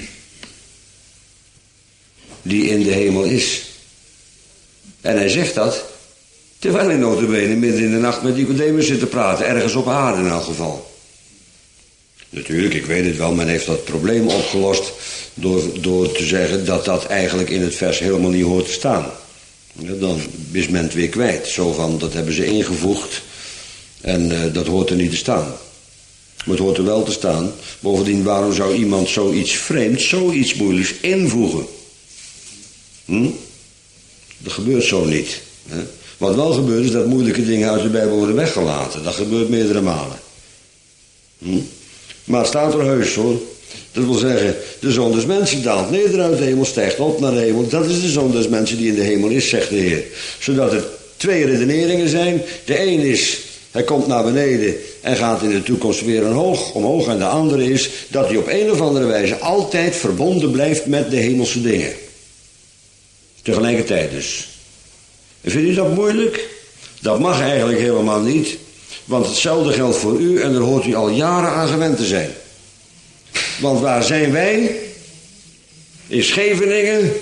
die in de hemel is. En hij zegt dat, terwijl hij nota bene midden in de nacht met Nicodemus zit te praten, ergens op aarde in elk geval. Natuurlijk, ik weet het wel, men heeft dat probleem opgelost door, door te zeggen dat dat eigenlijk in het vers helemaal niet hoort te staan. Ja, dan is men het weer kwijt. Zo van, dat hebben ze ingevoegd en uh, dat hoort er niet te staan. Maar het hoort er wel te staan. Bovendien, waarom zou iemand zoiets vreemds, zoiets moeilijks invoegen? Hm? Dat gebeurt zo niet. Hè? Wat wel gebeurt is dat moeilijke dingen uit de Bijbel worden weggelaten. Dat gebeurt meerdere malen. Hm? Maar het staat er heus hoor. Dat wil zeggen, de Zoon des mensen daalt neder uit de hemel, stijgt op naar de hemel. Dat is de Zoon des mensen die in de hemel is, zegt de Heer. Zodat er twee redeneringen zijn. De een is, hij komt naar beneden en gaat in de toekomst weer omhoog. omhoog. En de andere is dat hij op een of andere wijze altijd verbonden blijft met de hemelse dingen. Tegelijkertijd dus. En vindt u dat moeilijk? Dat mag eigenlijk helemaal niet. Want hetzelfde geldt voor u en daar hoort u al jaren aan gewend te zijn. Want waar zijn wij? In Scheveningen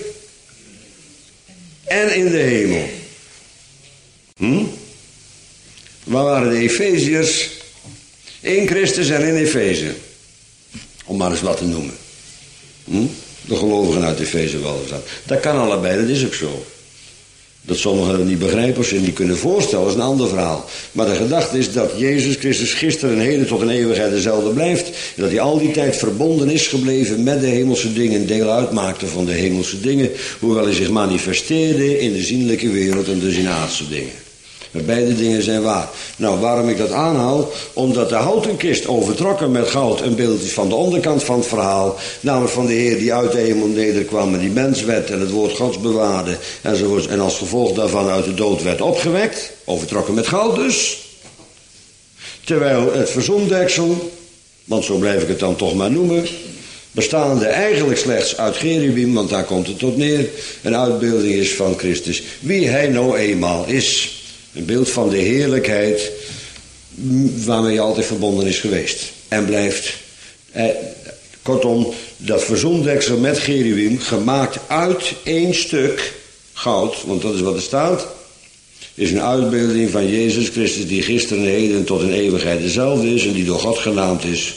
en in de hemel. Hm? Waar waren de Efeziërs? In Christus en in Efeze. Om maar eens wat te noemen. Hm? De gelovigen uit Efeze wel eens. Dat kan allebei, dat is ook zo. Dat sommigen het niet begrijpen of ze het niet kunnen voorstellen, is een ander verhaal. Maar de gedachte is dat Jezus Christus gisteren en heden tot in eeuwigheid dezelfde blijft. En dat hij al die tijd verbonden is gebleven met de hemelse dingen, deel uitmaakte van de hemelse dingen. Hoewel hij zich manifesteerde in de zienlijke wereld en dus in aardse dingen. Maar beide dingen zijn waar. Nou, waarom ik dat aanhaal? Omdat de houten kist overtrokken met goud een beeld is van de onderkant van het verhaal. Namelijk van de Heer die uit de hemel nederkwam en die mens werd en het woord Gods bewaarde. Enzovoorts. En als gevolg daarvan uit de dood werd opgewekt. Overtrokken met goud dus. Terwijl het verzoendeksel, want zo blijf ik het dan toch maar noemen, bestaande eigenlijk slechts uit cherubim, want daar komt het tot neer, een uitbeelding is van Christus. Wie hij nou eenmaal is. Een beeld van de heerlijkheid waarmee hij altijd verbonden is geweest. En blijft. Eh, kortom, dat verzoendeksel met cherubim, gemaakt uit één stuk goud, want dat is wat er staat, is een uitbeelding van Jezus Christus die gisteren en heden tot in eeuwigheid dezelfde is en die door God genaamd is.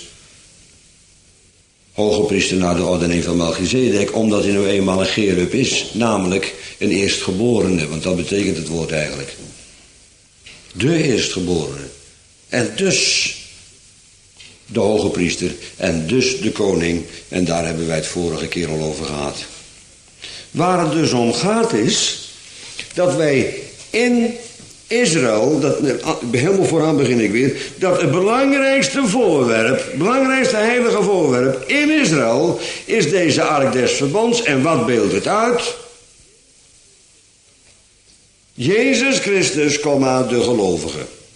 Hoge priester naar de ordening van Melchizedek, omdat hij nou eenmaal een cherub is, namelijk een eerstgeborene, want dat betekent het woord eigenlijk. De eerstgeborene. En dus de hoge priester. En dus de koning. En daar hebben wij het vorige keer al over gehad. Waar het dus om gaat is dat wij in Israël, dat, helemaal vooraan begin ik weer, dat het belangrijkste voorwerp, het belangrijkste heilige voorwerp in Israël is deze ark des verbonds. En wat beeldt het uit? Jezus Christus, komma, de gelovige.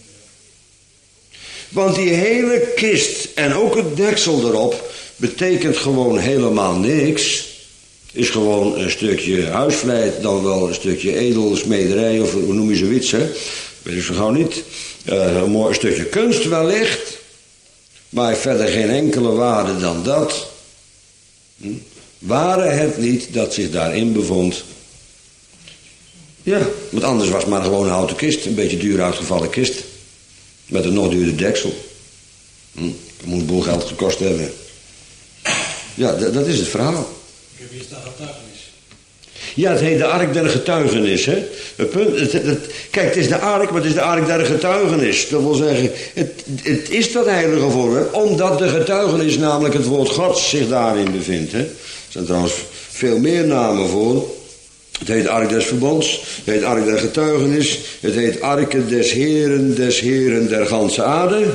Want die hele kist en ook het deksel erop betekent gewoon helemaal niks. Is gewoon een stukje huisvlijt, dan wel een stukje edelsmederij of hoe noem je zoiets, hè? Weet ik zo gauw niet. Uh, een mooi stukje kunst wellicht. Maar verder geen enkele waarde dan dat. Hm? Ware het niet dat zich daarin bevond. Ja, want anders was het maar gewoon een houten kist. Een beetje duur uitgevallen kist. Met een nog duurder deksel. Hm, dat moet een boel geld gekost hebben. Ja, d- dat is het verhaal. Ik heb eerst de getuigenis. Ja, het heet de ark der getuigenis. Hè? Het punt, het, het, het, kijk, het is de ark, maar het is de ark der getuigenis. Dat wil zeggen, het, het is dat heilige voorwerp, omdat de getuigenis, namelijk het woord Gods, zich daarin bevindt. Hè? Er zijn trouwens veel meer namen voor. Het heet ark des verbonds, het heet ark der getuigenis, het heet arken des Heren, des Heren der ganse aarde.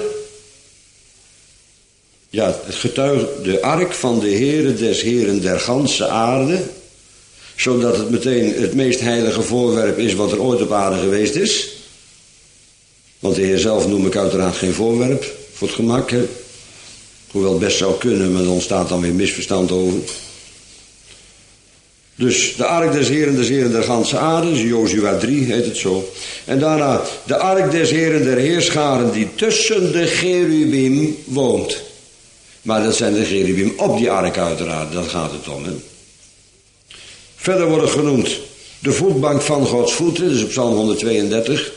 Ja, het getuige, de ark van de Heren, des Heren der ganse aarde, zodat het meteen het meest heilige voorwerp is wat er ooit op aarde geweest is. Want de Heer zelf noem ik uiteraard geen voorwerp, voor het gemak. Hè? Hoewel het best zou kunnen, maar er ontstaat dan weer misverstand over. Dus de ark des Heren, des Heren der ganse aarde, Jozua drie heet het zo. En daarna de ark des Heren der heerscharen die tussen de cherubim woont. Maar dat zijn de cherubim op die ark uiteraard, dat gaat het om. Hè? Verder wordt het genoemd de voetbank van Gods voeten, dus op Psalm honderdtweeëndertig.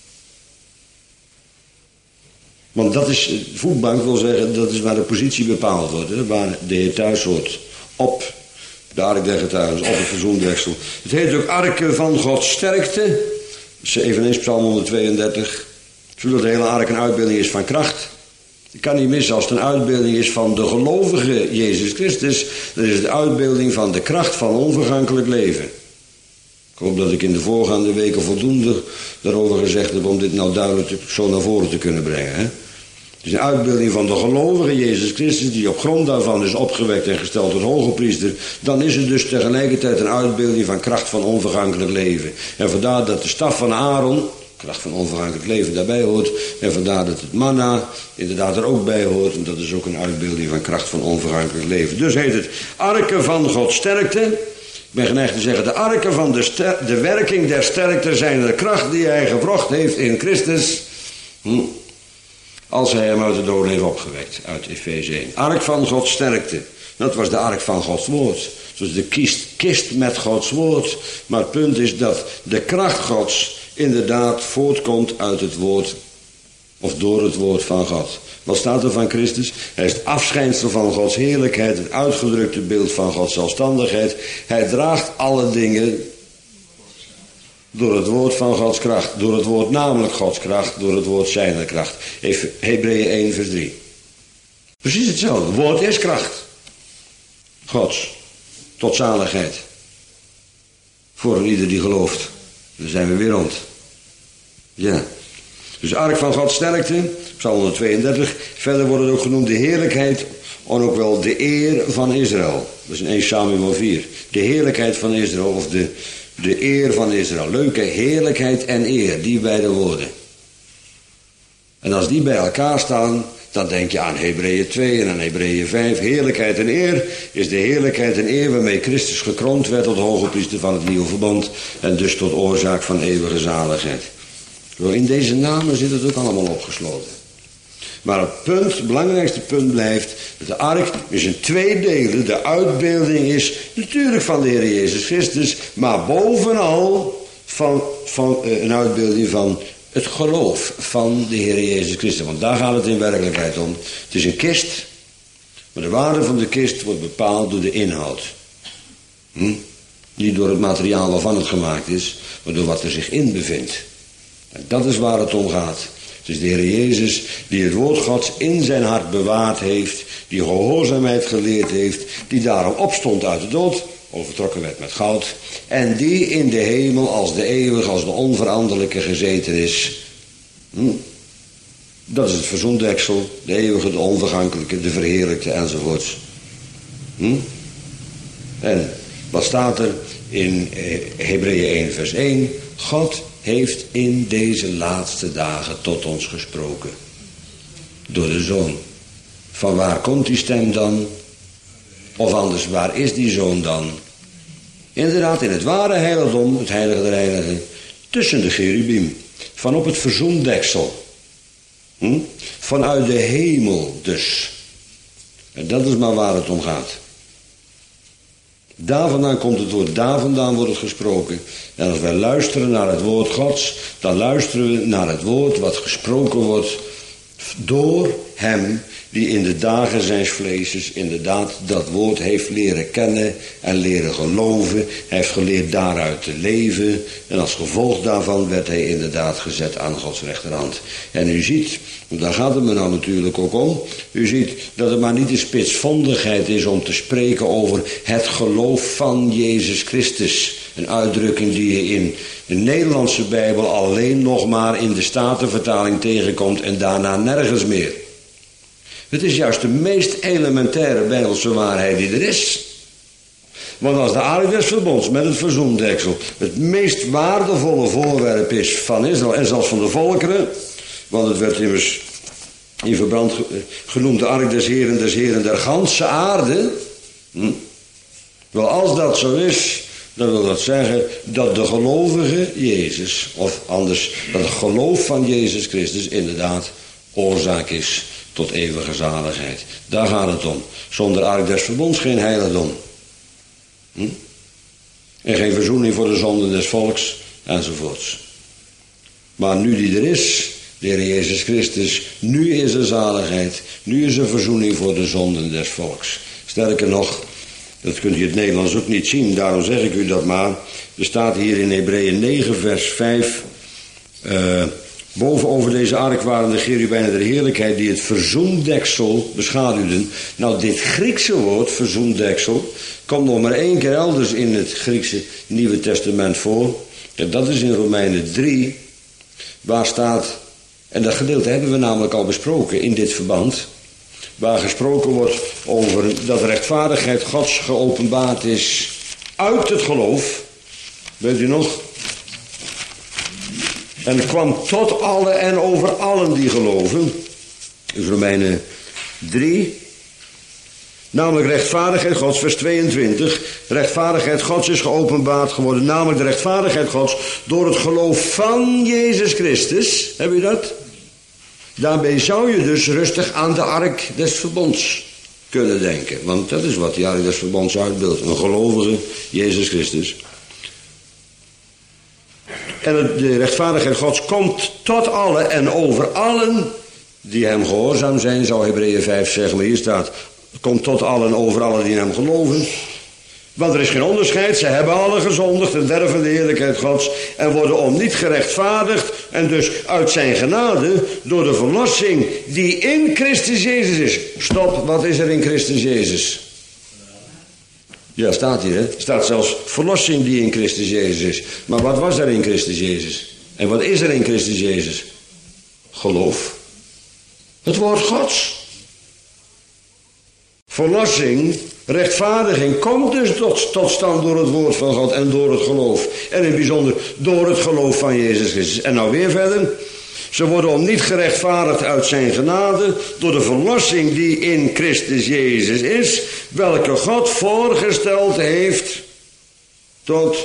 Want dat is, voetbank wil zeggen, dat is waar de positie bepaald wordt, hè? Waar de Heer thuis hoort, op de ark der getuigenis, op het verzoendeksel. Het heet ook arken van Gods sterkte, dat is eveneens Psalm honderdtweeëndertig, zodat de hele ark een uitbeelding is van kracht. Het kan niet missen als het een uitbeelding is van de gelovige Jezus Christus, dan is het de uitbeelding van de kracht van onvergankelijk leven. Ik hoop dat ik in de voorgaande weken voldoende daarover gezegd heb om dit nou duidelijk te, zo naar voren te kunnen brengen. Hè? Het is een uitbeelding van de gelovige Jezus Christus die op grond daarvan is opgewekt en gesteld tot hoge priester. Dan is het dus tegelijkertijd een uitbeelding van kracht van onvergankelijk leven. En vandaar dat de staf van Aaron, kracht van onvergankelijk leven, daarbij hoort. En vandaar dat het manna inderdaad er ook bij hoort. En dat is ook een uitbeelding van kracht van onvergankelijk leven. Dus heet het arken van Gods sterkte. Ik ben geneigd te zeggen, de arken van de, ster- de werking der sterkte zijn de kracht die hij gewrocht heeft in Christus. Hm. Als hij hem uit de doden heeft opgewekt, uit Efeze één. Ark van Gods sterkte. Dat was de ark van Gods woord. Dus de kist, kist met Gods woord. Maar het punt is dat de kracht Gods inderdaad voortkomt uit het woord, of door het woord van God. Wat staat er van Christus? Hij is het afschijnsel van Gods heerlijkheid, het uitgedrukte beeld van Gods zelfstandigheid. Hij draagt alle dingen Door het woord van Gods kracht. Door het woord namelijk Gods kracht. Door het woord zijner kracht. Even Hebreeën één vers drie. Precies hetzelfde. Het woord is kracht. Gods. Tot zaligheid. Voor een ieder die gelooft. Dan zijn we weer rond. Ja. Dus ark van Gods sterkte. Psalm honderdtweeëndertig. Verder wordt het ook genoemd de heerlijkheid. En ook wel de eer van Israël. Dat is in eerste Samuel vier. De heerlijkheid van Israël. Of de, de eer van Israël. Leuke heerlijkheid en eer. Die beide woorden. En als die bij elkaar staan. Dan denk je aan Hebreeën twee en aan Hebreeën vijf. Heerlijkheid en eer is de heerlijkheid en eer waarmee Christus gekroond werd tot hoge priester van het nieuwe verbond. En dus tot oorzaak van eeuwige zaligheid. In deze namen zit het ook allemaal opgesloten. Maar het punt, het belangrijkste punt blijft, dat de ark is in twee delen. De uitbeelding is natuurlijk van de Heer Jezus Christus, maar bovenal van, van uh, een uitbeelding van het geloof van de Heer Jezus Christus. Want daar gaat het in werkelijkheid om. Het is een kist, maar de waarde van de kist wordt bepaald door de inhoud. Hm? Niet door het materiaal waarvan het gemaakt is, maar door wat er zich in bevindt. En dat is waar het om gaat. Het is de Heer Jezus die het woord Gods in zijn hart bewaard heeft, die gehoorzaamheid geleerd heeft, die daarom opstond uit de dood, overtrokken werd met goud, en die in de hemel als de eeuwige, als de onveranderlijke gezeten is. Hm? Dat is het verzoendeksel, de eeuwige, de onvergankelijke, de verheerlijkte enzovoorts. Hm? En wat staat er in Hebreeën één vers één? God heeft in deze laatste dagen tot ons gesproken. Door de Zoon. Van waar komt die stem dan? Of anders, waar is die Zoon dan? Inderdaad, in het ware heiligdom, het heilige der heiligen, tussen de cherubim. Van op het verzoendeksel. Hm? Vanuit de hemel dus. En dat is maar waar het om gaat. Daar vandaan komt het woord, daar vandaan wordt het gesproken. En als wij luisteren naar het woord Gods, dan luisteren we naar het woord wat gesproken wordt door hem die in de dagen zijns vleeses inderdaad dat woord heeft leren kennen en leren geloven. Hij heeft geleerd daaruit te leven. En als gevolg daarvan werd hij inderdaad gezet aan Gods rechterhand. En u ziet, daar gaat het me nou natuurlijk ook om. U ziet dat het maar niet de spitsvondigheid is om te spreken over het geloof van Jezus Christus. Een uitdrukking die je in de Nederlandse Bijbel alleen nog maar in de Statenvertaling tegenkomt en daarna nergens meer. Het is juist de meest elementaire Bijbelse waarheid die er is. Want als de ark des verbonds met het verzoendeksel het meest waardevolle voorwerp is van Israël en zelfs van de volkeren, want het werd immers in verband genoemd de ark des Heren, des Heren der ganse aarde. Hm? Wel, als dat zo is, dan wil dat zeggen dat de gelovige Jezus, of anders, dat het geloof van Jezus Christus inderdaad oorzaak is tot eeuwige zaligheid. Daar gaat het om. Zonder ark des verbonds geen heiligdom. Hm? En geen verzoening voor de zonden des volks, enzovoorts. Maar nu die er is, de Heer Jezus Christus, nu is er zaligheid, nu is er verzoening voor de zonden des volks. Sterker nog, dat kunt u in het Nederlands ook niet zien, daarom zeg ik u dat maar. Er staat hier in Hebreeën negen vers vijf... Uh, boven over deze ark waren de cherubijnen der heerlijkheid die het verzoendeksel beschaduwden. Nou, dit Griekse woord, verzoendeksel, komt nog maar één keer elders in het Griekse Nieuwe Testament voor. En dat is in Romeinen drie, waar staat, en dat gedeelte hebben we namelijk al besproken in dit verband, waar gesproken wordt over dat de rechtvaardigheid Gods geopenbaard is uit het geloof. Weet u nog? En het kwam tot alle en over allen die geloven. In Romeinen drie. Namelijk rechtvaardigheid Gods, vers tweeëntwintig. Rechtvaardigheid Gods is geopenbaard geworden. Namelijk de rechtvaardigheid Gods door het geloof van Jezus Christus. Heb je dat? Daarbij zou je dus rustig aan de ark des verbonds kunnen denken. Want dat is wat die ark des verbonds uitbeeldt. Een gelovige Jezus Christus. En de rechtvaardigheid Gods komt tot alle en over allen die hem gehoorzaam zijn, zou Hebreeën vijf zeggen. Maar hier staat, komt tot allen en over allen die in hem geloven. Want er is geen onderscheid, ze hebben alle gezondigd en derven de heerlijkheid Gods en worden om niet gerechtvaardigd en dus uit zijn genade door de verlossing die in Christus Jezus is. Stop, wat is er in Christus Jezus? Ja, staat hier, hè? Staat zelfs verlossing die in Christus Jezus is. Maar wat was er in Christus Jezus? En wat is er in Christus Jezus? Geloof. Het woord Gods. Verlossing, rechtvaardiging komt dus tot, tot stand door het woord van God en door het geloof. En in het bijzonder door het geloof van Jezus Christus. En nou weer verder. Ze worden om niet gerechtvaardigd uit zijn genade door de verlossing die in Christus Jezus is, welke God voorgesteld heeft tot...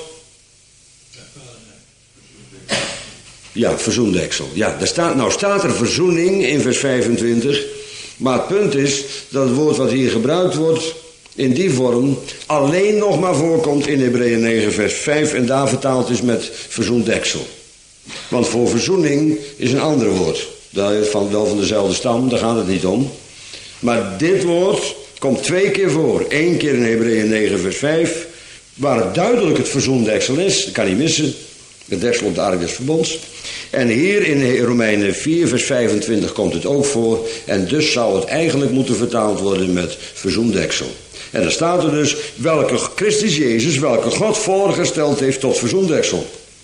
Ja, verzoendeksel. Ja, daar staat, nou staat er verzoening in vers vijfentwintig. Maar het punt is dat het woord wat hier gebruikt wordt in die vorm alleen nog maar voorkomt in Hebreeën negen vers vijf en daar vertaald is met verzoendeksel. Want voor verzoening is een ander woord. Dat is van, wel van dezelfde stam, daar gaat het niet om. Maar dit woord komt twee keer voor. Eén keer in Hebreeën negen vers vijf, waar het duidelijk het verzoendeksel is. Dat kan niet missen. Het deksel op de ark des verbonds. En hier in Romeinen vier vers vijfentwintig komt het ook voor. En dus zou het eigenlijk moeten vertaald worden met verzoendeksel. En dan staat er dus welke Christus Jezus, welke God voorgesteld heeft tot verzoendeksel.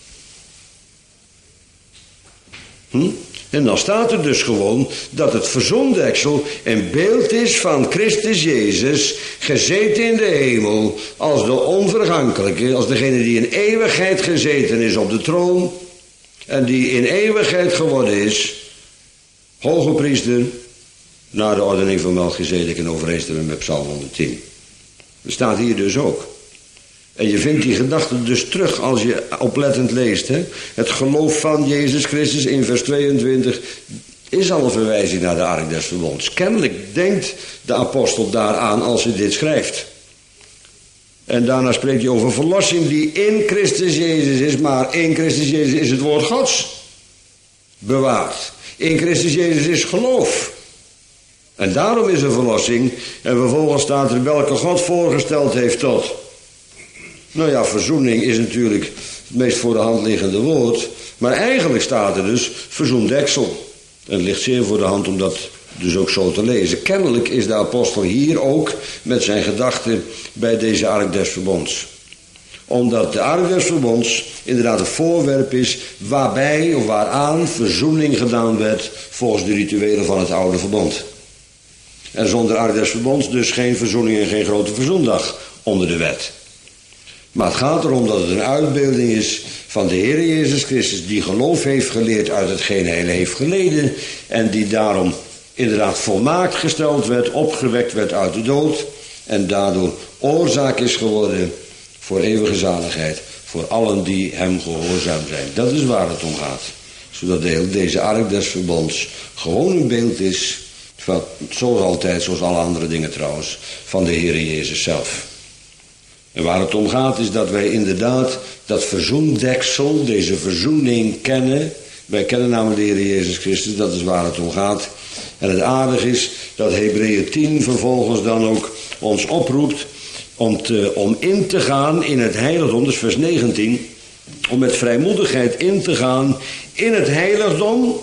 Hm? En dan staat er dus gewoon dat het verzoendeksel een beeld is van Christus Jezus, gezeten in de hemel, als de onvergankelijke, als degene die in eeuwigheid gezeten is op de troon, en die in eeuwigheid geworden is, hoge priester, naar de ordening van Melchizedek in overeenstemming met Psalm honderdtien. Dat staat hier dus ook. En je vindt die gedachte dus terug als je oplettend leest. Hè? Het geloof van Jezus Christus in vers tweeëntwintig is al een verwijzing naar de ark des verbonds. Kennelijk denkt de apostel daaraan als hij dit schrijft. En daarna spreekt hij over verlossing die in Christus Jezus is. Maar in Christus Jezus is het woord Gods bewaard. In Christus Jezus is geloof. En daarom is er verlossing. En vervolgens staat er welke God voorgesteld heeft tot... Nou ja, verzoening is natuurlijk het meest voor de hand liggende woord. Maar eigenlijk staat er dus verzoendeksel. En het ligt zeer voor de hand om dat dus ook zo te lezen. Kennelijk is de apostel hier ook met zijn gedachten bij deze ark des verbonds. Omdat de ark des verbonds inderdaad een voorwerp is waarbij of waaraan verzoening gedaan werd volgens de rituelen van het oude verbond. En zonder ark des verbonds dus geen verzoening en geen grote verzoendag onder de wet. Maar het gaat erom dat het een uitbeelding is van de Heer Jezus Christus, die geloof heeft geleerd uit hetgeen hij heeft geleden en die daarom inderdaad volmaakt gesteld werd, opgewekt werd uit de dood en daardoor oorzaak is geworden voor eeuwige zaligheid voor allen die hem gehoorzaam zijn. Dat is waar het om gaat. Zodat deze ark des verbonds gewoon een beeld is van, zoals altijd, zoals alle andere dingen trouwens, van de Heer Jezus zelf. En waar het om gaat is dat wij inderdaad dat verzoendeksel, deze verzoening kennen. Wij kennen namelijk de Heer Jezus Christus, dat is waar het om gaat. En het aardige is dat Hebreeën tien vervolgens dan ook ons oproept om, te, om in te gaan in het heiligdom, dus vers negentien. Om met vrijmoedigheid in te gaan in het heiligdom.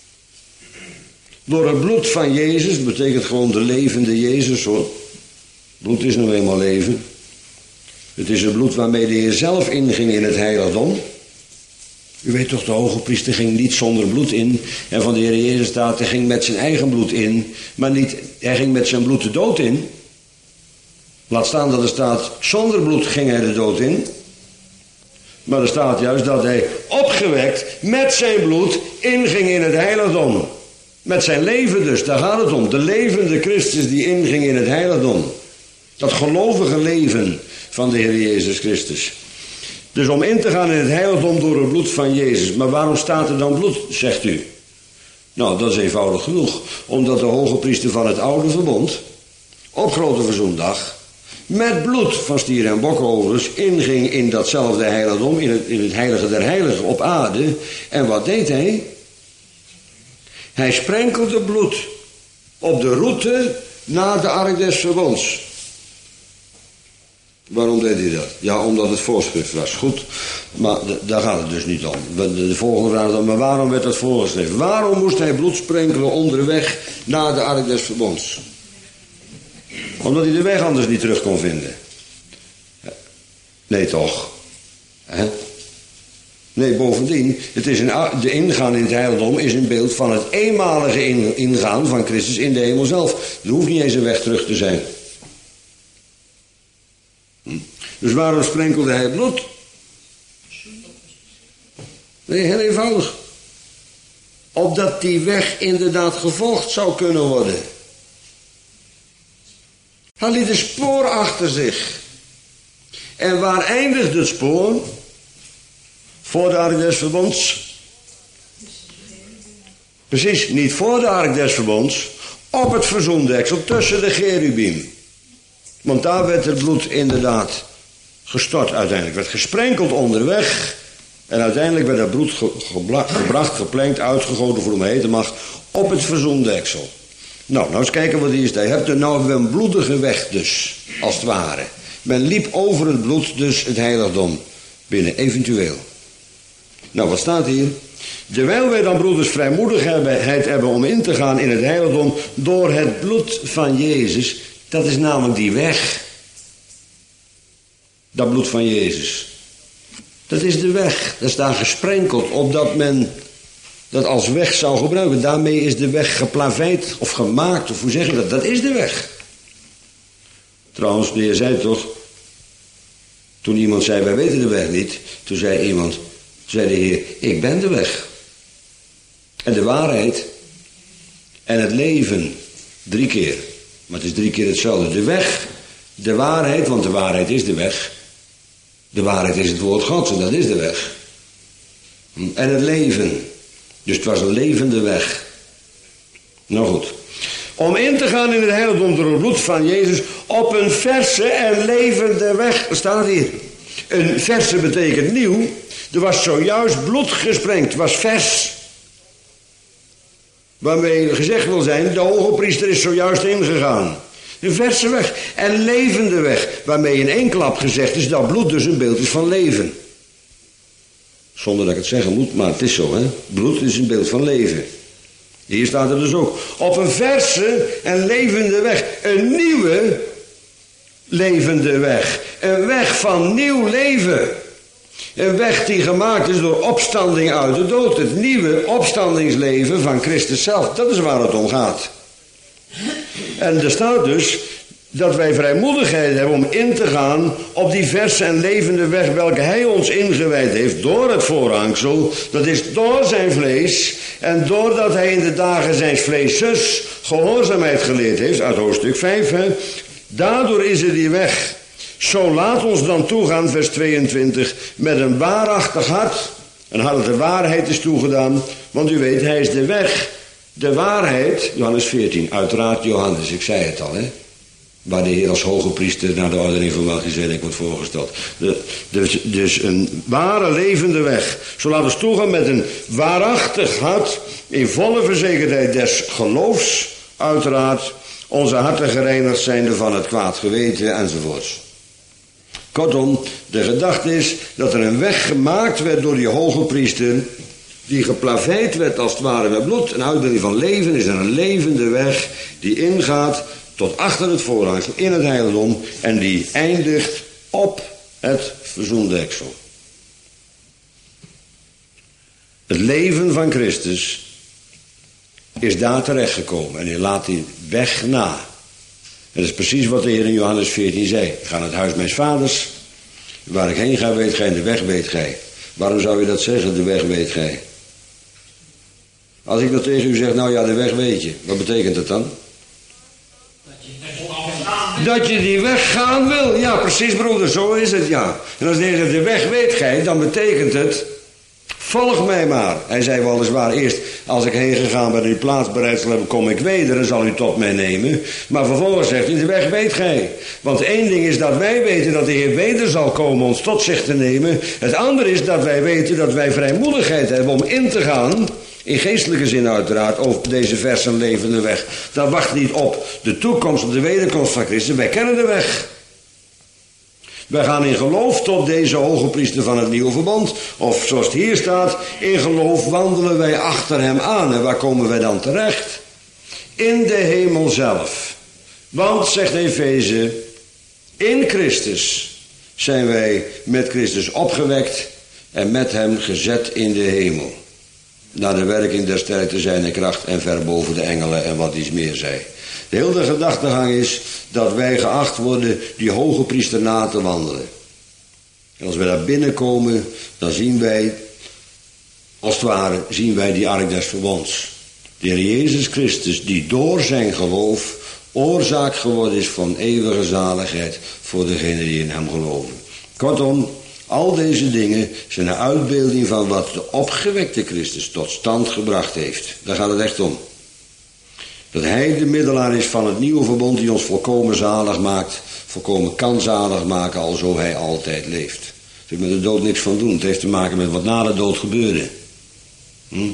Door het bloed van Jezus, dat betekent gewoon de levende Jezus hoor. Bloed is nou eenmaal leven. Het is het bloed waarmee de Heer zelf inging in het heiligdom. U weet toch, de hoge priester ging niet zonder bloed in. En van de Heer Jezus staat, hij ging met zijn eigen bloed in. Maar niet, hij ging met zijn bloed de dood in. Laat staan dat er staat, zonder bloed ging hij de dood in. Maar er staat juist dat hij opgewekt met zijn bloed inging in het heiligdom. Met zijn leven dus, daar gaat het om. De levende Christus die inging in het heiligdom. Dat gelovige leven van de Heer Jezus Christus. Dus om in te gaan in het heiligdom door het bloed van Jezus. Maar waarom staat er dan bloed, zegt u? Nou, dat is eenvoudig genoeg. Omdat de hoge priester van het oude verbond, op grote verzoendag, met bloed van stieren en bokovens inging in datzelfde heiligdom, in het, in het heilige der heiligen op aarde. En wat deed hij? Hij sprenkelde bloed op de route naar de ark des verbonds. Waarom deed hij dat? Ja, omdat het voorschrift was. Goed, maar de, daar gaat het dus niet om. De, de, de volgende raad, maar waarom werd dat voorgeschreven? Waarom moest hij bloed sprenkelen onderweg naar de ark des verbonds? Omdat hij de weg anders niet terug kon vinden. Nee, toch? Hè? Nee, bovendien, het is een, de ingaan in het heiligdom is een beeld van het eenmalige ingaan van Christus in de hemel zelf. Er hoeft niet eens een weg terug te zijn. Hm. Dus waarom sprenkelde hij bloed? Nee, heel eenvoudig. Opdat die weg inderdaad gevolgd zou kunnen worden. Hij liet een spoor achter zich. En waar eindigt het spoor? Voor de ark des verbonds. Precies, niet voor de ark des verbonds. Op het verzoendeksel tussen de cherubim. Want daar werd het bloed inderdaad gestort uiteindelijk. Werd gesprenkeld onderweg. En uiteindelijk werd dat bloed ge- gebla- gebracht, geplenkt, uitgegoten voor de hete macht. Op het verzoendeksel. Nou, nou eens kijken wat hier staat. Je hebt er nou een bloedige weg dus, als het ware. Men liep over het bloed dus het heiligdom binnen, eventueel. Nou, wat staat hier? Terwijl wij dan, broeders, vrijmoedigheid hebben om in te gaan in het heiligdom door het bloed van Jezus. Dat is namelijk die weg. Dat bloed van Jezus. Dat is de weg. Dat is daar gesprenkeld, opdat men dat als weg zou gebruiken. Daarmee is de weg geplaveid of gemaakt, of hoe zeg je dat? Dat is de weg. Trouwens, de Heer zei toch, toen iemand zei, wij weten de weg niet. Toen zei iemand, toen zei de Heer, ik ben de weg. En de waarheid en het leven. Drie keer. Maar het is drie keer hetzelfde. De weg, de waarheid, want de waarheid is de weg. De waarheid is het woord Gods en dat is de weg. En het leven. Dus het was een levende weg. Nou goed. Om in te gaan in het heiligdom door het bloed van Jezus op een verse en levende weg. Staat hier. Een verse betekent nieuw. Er was zojuist bloed gesprengd. Het was vers. Waarmee gezegd wil zijn, de hoge priester is zojuist ingegaan. Een verse weg en levende weg. Waarmee in één klap gezegd is dat bloed dus een beeld is van leven. Zonder dat ik het zeggen moet, maar het is zo, hè. Bloed is een beeld van leven. Hier staat er dus ook. Op een verse en levende weg. Een nieuwe levende weg. Een weg van nieuw leven. Een weg die gemaakt is door opstanding uit de dood. Het nieuwe opstandingsleven van Christus zelf. Dat is waar het om gaat. En er staat dus dat wij vrijmoedigheid hebben om in te gaan op die verse en levende weg welke hij ons ingewijd heeft door het voorhangsel. Dat is door zijn vlees en doordat hij in de dagen zijn vleeses gehoorzaamheid geleerd heeft, uit hoofdstuk vijf. Hè, daardoor is er die weg. Zo laat ons dan toegaan, vers tweeëntwintig, met een waarachtig hart. Een hart dat de waarheid is toegedaan, want u weet, hij is de weg. De waarheid, Johannes veertien, uiteraard Johannes, ik zei het al, hè. Waar de Heer als hoge priester naar de ordening van Melchizedek wordt voorgesteld. De, dus, dus een ware levende weg. Zo laat ons toegaan met een waarachtig hart, in volle verzekerdheid des geloofs, uiteraard, onze harten gereinigd zijnde van het kwaad geweten enzovoorts. Kortom, de gedachte is dat er een weg gemaakt werd door die hoge priester, die geplaveid werd als het ware met bloed. Een uitbeelding van leven is er een levende weg die ingaat tot achter het voorhangsel in het heiligdom en die eindigt op het verzoendeksel. Het leven van Christus is daar terechtgekomen en hij laat die weg na. En dat is precies wat de Heer in Johannes veertien zei. Ik ga naar het huis mijns vaders. Waar ik heen ga weet gij en de weg weet gij. Waarom zou je dat zeggen, de weg weet gij? Als ik dat tegen u zeg, nou ja, de weg weet je. Wat betekent dat dan? Dat je die weg gaan wil. Ja, precies broeder, zo is het, ja. En als de Heer zegt, de weg weet gij, dan betekent het, volg mij maar. Hij zei weliswaar eerst, als ik heen gegaan ben en uw plaats bereid zal hebben, kom ik weder en zal u tot mij nemen. Maar vervolgens zegt hij, de weg weet gij. Want één ding is dat wij weten dat de Heer weder zal komen ons tot zich te nemen. Het andere is dat wij weten dat wij vrijmoedigheid hebben om in te gaan, in geestelijke zin uiteraard, over deze verse en levende weg. Dat wacht niet op de toekomst, op de wederkomst van Christus. Wij kennen de weg. Wij gaan in geloof tot deze hoge priester van het nieuwe verbond. Of zoals het hier staat, in geloof wandelen wij achter hem aan. En waar komen wij dan terecht? In de hemel zelf. Want, zegt Efeze, in Christus zijn wij met Christus opgewekt en met hem gezet in de hemel. Naar de werking der sterkte zijne kracht en ver boven de engelen en wat iets meer zei. De hele gedachtegang is dat wij geacht worden die hoge priester na te wandelen. En als we daar binnenkomen, dan zien wij, als het ware, zien wij die ark des verbonds. De Heer Jezus Christus, die door zijn geloof oorzaak geworden is van eeuwige zaligheid voor degenen die in hem geloven. Kortom, al deze dingen zijn een uitbeelding van wat de opgewekte Christus tot stand gebracht heeft. Daar gaat het echt om. Dat hij de middelaar is van het nieuwe verbond die ons volkomen zalig maakt, volkomen kan zalig maken, alzo hij altijd leeft. Er heeft met de dood niks van doen. Het heeft te maken met wat na de dood gebeurde. Hm?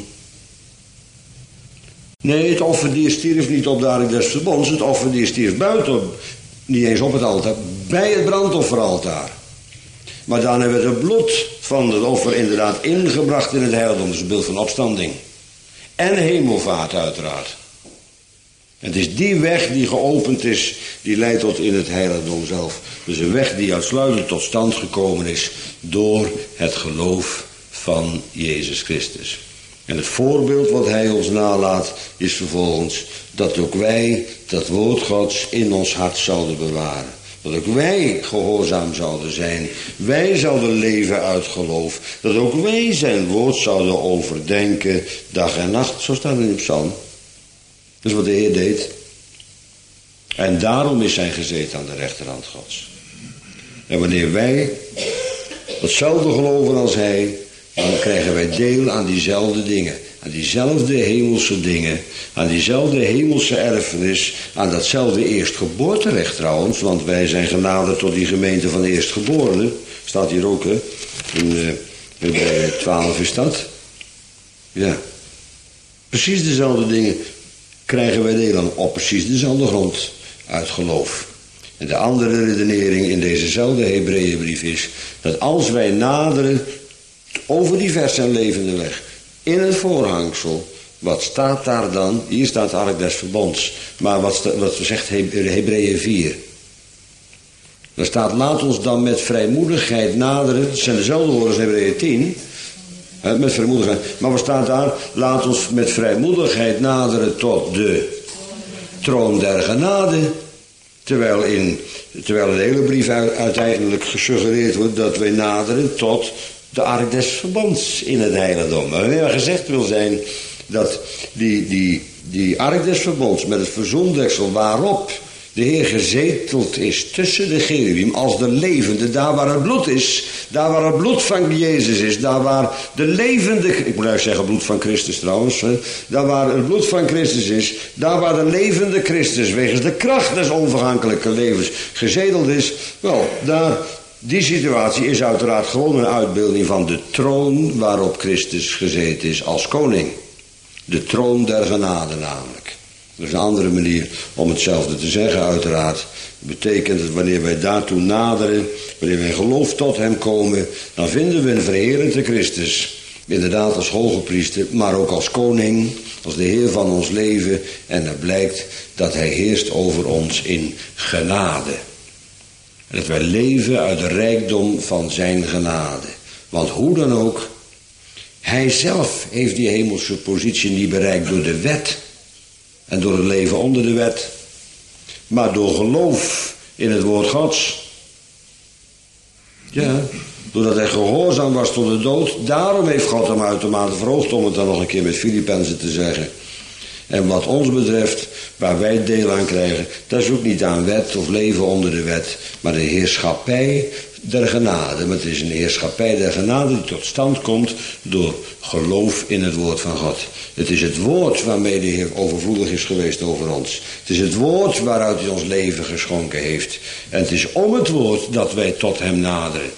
Nee, het offerdier stierf niet op de ark des verbonds. Het offerdier stierf buiten, niet eens op het altaar, bij het brandofferaltaar. Maar daarna werd het bloed van het offer inderdaad ingebracht in het heiligdom. Dat is een beeld van opstanding. En hemelvaart uiteraard. Het is die weg die geopend is, die leidt tot in het heiligdom zelf. Dus een weg die uitsluitend tot stand gekomen is door het geloof van Jezus Christus. En het voorbeeld wat hij ons nalaat is vervolgens dat ook wij dat woord Gods in ons hart zouden bewaren. Dat ook wij gehoorzaam zouden zijn. Wij zouden leven uit geloof. Dat ook wij zijn woord zouden overdenken dag en nacht. Zo staat het in de psalm. Dat is wat de Heer deed. En daarom is hij gezeten aan de rechterhand Gods. En wanneer wij hetzelfde geloven als hij, dan krijgen wij deel aan diezelfde dingen. Aan diezelfde hemelse dingen. Aan diezelfde hemelse erfenis. Aan datzelfde eerstgeboorterecht trouwens. Want wij zijn genaderd tot die gemeente van de eerstgeborenen. Staat hier ook, hè. In Hebreeën uh, twaalf is dat. Ja. Precies dezelfde dingen krijgen wij deel aan. Op precies dezelfde grond. Uit geloof. En de andere redenering in dezezelfde Hebreeënbrief is dat als wij naderen over die vers en levende weg, in het voorhangsel, wat staat daar dan? Hier staat de ark des verbonds. Maar wat, sta, wat zegt Hebreeën vier? Daar staat, laat ons dan met vrijmoedigheid naderen. Het zijn dezelfde woorden als Hebreeën tien. Hè, met vrijmoedigheid. Maar wat staat daar? Laat ons met vrijmoedigheid naderen tot de troon der genade. Terwijl, in, terwijl in de hele brief uiteindelijk gesuggereerd wordt dat wij naderen tot de ark des verbonds in het heiligdom. Maar wanneer gezegd wil zijn dat die, die, die ark des verbonds met het verzoendeksel waarop de Heer gezeteld is tussen de cherubim als de levende, daar waar het bloed is, daar waar het bloed van Jezus is, daar waar de levende, ik moet eigenlijk zeggen bloed van Christus trouwens, hè, daar waar het bloed van Christus is, daar waar de levende Christus wegens de kracht des onvergankelijke levens gezeteld is, wel, daar, die situatie is uiteraard gewoon een uitbeelding van de troon waarop Christus gezeten is als koning. De troon der genade namelijk. Dat is een andere manier om hetzelfde te zeggen uiteraard. Dat betekent dat wanneer wij daartoe naderen, wanneer wij in geloof tot hem komen, dan vinden we een verheerlijkte Christus. Inderdaad als hoge priester, maar ook als koning, als de Heer van ons leven. En het blijkt dat hij heerst over ons in genade. En dat wij leven uit de rijkdom van zijn genade. Want hoe dan ook, hij zelf heeft die hemelse positie niet bereikt door de wet en door het leven onder de wet, maar door geloof in het woord Gods. Ja, doordat hij gehoorzaam was tot de dood, daarom heeft God hem uitermate verhoogd, om het dan nog een keer met Filippenzen te zeggen. En wat ons betreft, waar wij deel aan krijgen, dat is ook niet aan wet of leven onder de wet, maar de heerschappij der genade. Maar het is een heerschappij der genade die tot stand komt door geloof in het woord van God. Het is het woord waarmee de Heer overvloedig is geweest over ons. Het is het woord waaruit hij ons leven geschonken heeft. En het is om het woord dat wij tot hem naderen.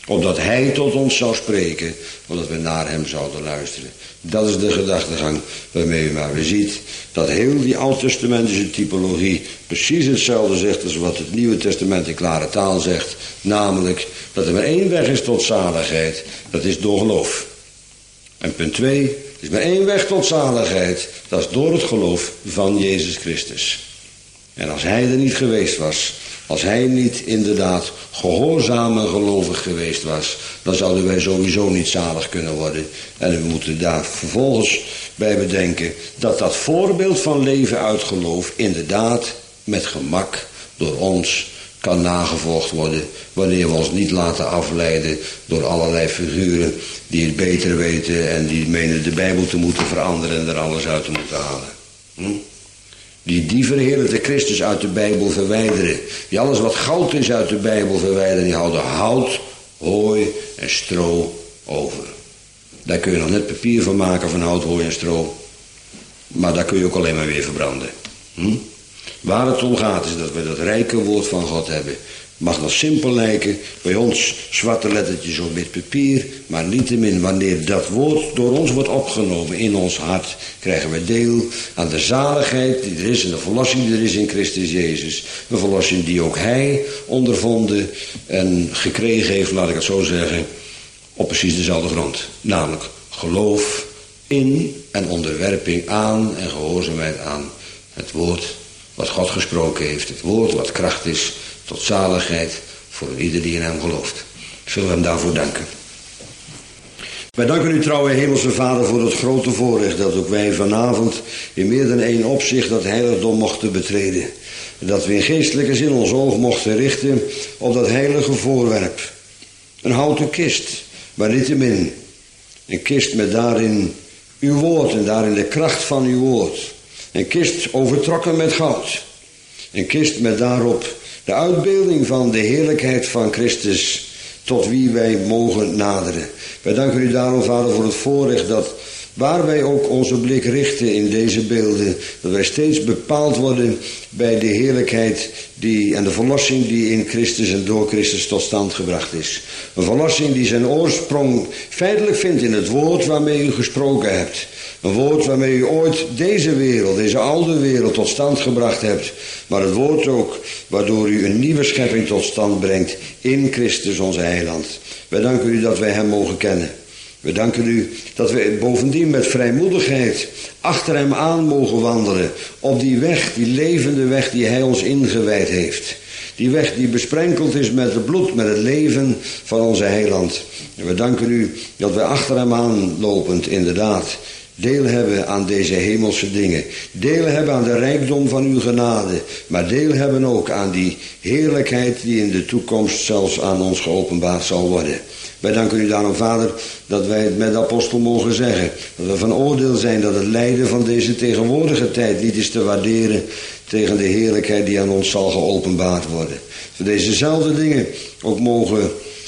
Opdat hij tot ons zou spreken, opdat we naar hem zouden luisteren. Dat is de gedachtegang waarmee u maar weer ziet dat heel die oud-testamentische typologie precies hetzelfde zegt als wat het Nieuwe Testament in klare taal zegt. Namelijk dat er maar één weg is tot zaligheid, dat is door geloof. En punt twee, er is maar één weg tot zaligheid, dat is door het geloof van Jezus Christus. En als hij er niet geweest was, als hij niet inderdaad gehoorzaam en gelovig geweest was, dan zouden wij sowieso niet zalig kunnen worden. En we moeten daar vervolgens bij bedenken dat dat voorbeeld van leven uit geloof inderdaad met gemak door ons kan nagevolgd worden, wanneer we ons niet laten afleiden door allerlei figuren die het beter weten en die menen de Bijbel te moeten veranderen en er alles uit te moeten halen. Hm? Die die verheerlijkte Christus uit de Bijbel verwijderen. Die alles wat goud is uit de Bijbel verwijderen. Die houden hout, hooi en stro over. Daar kun je nog net papier van maken van hout, hooi en stro. Maar daar kun je ook alleen maar weer verbranden. Hm? Waar het om gaat is dat we dat rijke woord van God hebben. Mag nog simpel lijken, bij ons zwarte lettertjes op wit papier, maar niettemin wanneer dat woord door ons wordt opgenomen in ons hart, krijgen we deel aan de zaligheid die er is en de verlossing die er is in Christus Jezus. Een verlossing die ook hij ondervonden en gekregen heeft, laat ik het zo zeggen, op precies dezelfde grond. Namelijk geloof in en onderwerping aan en gehoorzaamheid aan het woord wat God gesproken heeft. Het woord wat kracht is tot zaligheid voor ieder die in hem gelooft. Zullen we hem daarvoor danken. Wij danken u, trouwe hemelse Vader, voor het grote voorrecht dat ook wij vanavond in meer dan één opzicht dat heiligdom mochten betreden. Dat we in geestelijke zin ons oog mochten richten op dat heilige voorwerp. Een houten kist, maar niettemin een kist met daarin uw woord en daarin de kracht van uw woord. Een kist overtrokken met goud. Een kist met daarop de uitbeelding van de heerlijkheid van Christus, tot wie wij mogen naderen. Wij danken u daarom, Vader, voor het voorrecht dat waar wij ook onze blik richten in deze beelden, dat wij steeds bepaald worden bij de heerlijkheid die, en de verlossing die in Christus en door Christus tot stand gebracht is. Een verlossing die zijn oorsprong feitelijk vindt in het woord waarmee u gesproken hebt. Een woord waarmee u ooit deze wereld, deze oude wereld tot stand gebracht hebt. Maar het woord ook waardoor u een nieuwe schepping tot stand brengt in Christus onze heiland. Wij danken u dat wij hem mogen kennen. We danken u dat we bovendien met vrijmoedigheid achter hem aan mogen wandelen. Op die weg, die levende weg die hij ons ingewijd heeft. Die weg die besprenkeld is met het bloed, met het leven van onze heiland. En we danken u dat wij achter hem aan lopend inderdaad deel hebben aan deze hemelse dingen. Deel hebben aan de rijkdom van uw genade. Maar deel hebben ook aan die heerlijkheid die in de toekomst zelfs aan ons geopenbaard zal worden. Wij danken u daarom, Vader, dat wij het met de apostel mogen zeggen. Dat we van oordeel zijn dat het lijden van deze tegenwoordige tijd niet is te waarderen tegen de heerlijkheid die aan ons zal geopenbaard worden. Dat we dezezelfde dingen ook mogen,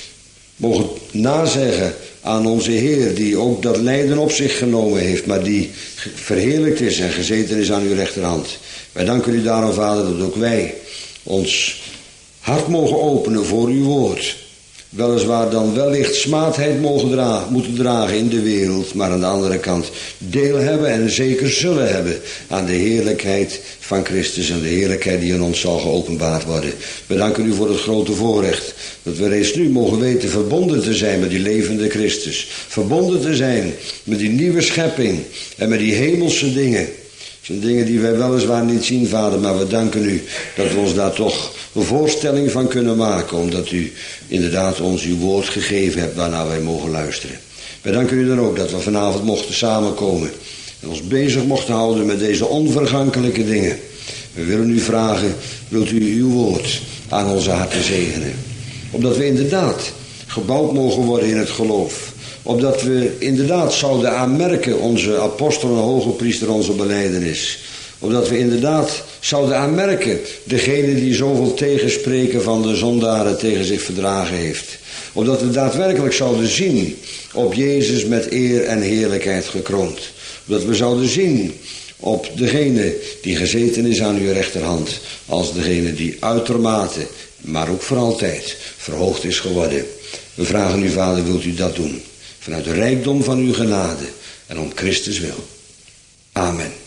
mogen nazeggen aan onze Heer, die ook dat lijden op zich genomen heeft, maar die verheerlijkt is en gezeten is aan uw rechterhand. Wij danken u daarom, Vader, dat ook wij ons hart mogen openen voor uw woord. Weliswaar dan wellicht smaadheid mogen dragen, moeten dragen in de wereld, maar aan de andere kant deel hebben en zeker zullen hebben aan de heerlijkheid van Christus en de heerlijkheid die in ons zal geopenbaard worden. We danken u voor het grote voorrecht dat we reeds nu mogen weten verbonden te zijn met die levende Christus. Verbonden te zijn met die nieuwe schepping en met die hemelse dingen. Dat zijn dingen die wij weliswaar niet zien, Vader, maar we danken u dat we ons daar toch een voorstelling van kunnen maken, omdat u inderdaad ons uw woord gegeven hebt waarnaar wij mogen luisteren. Wij danken u dan ook dat we vanavond mochten samenkomen en ons bezig mochten houden met deze onvergankelijke dingen. We willen u vragen, wilt u uw woord aan onze harten zegenen? Opdat we inderdaad gebouwd mogen worden in het geloof. Opdat we inderdaad zouden aanmerken, onze apostel en hoge priester, onze belijdenis. Opdat we inderdaad zouden aanmerken, degene die zoveel tegenspreken van de zondaren tegen zich verdragen heeft. Opdat we daadwerkelijk zouden zien op Jezus met eer en heerlijkheid gekroond. Opdat we zouden zien op degene die gezeten is aan uw rechterhand, als degene die uitermate maar ook voor altijd verhoogd is geworden. We vragen u, Vader, wilt u dat doen? Vanuit de rijkdom van uw genade en om Christus wil. Amen.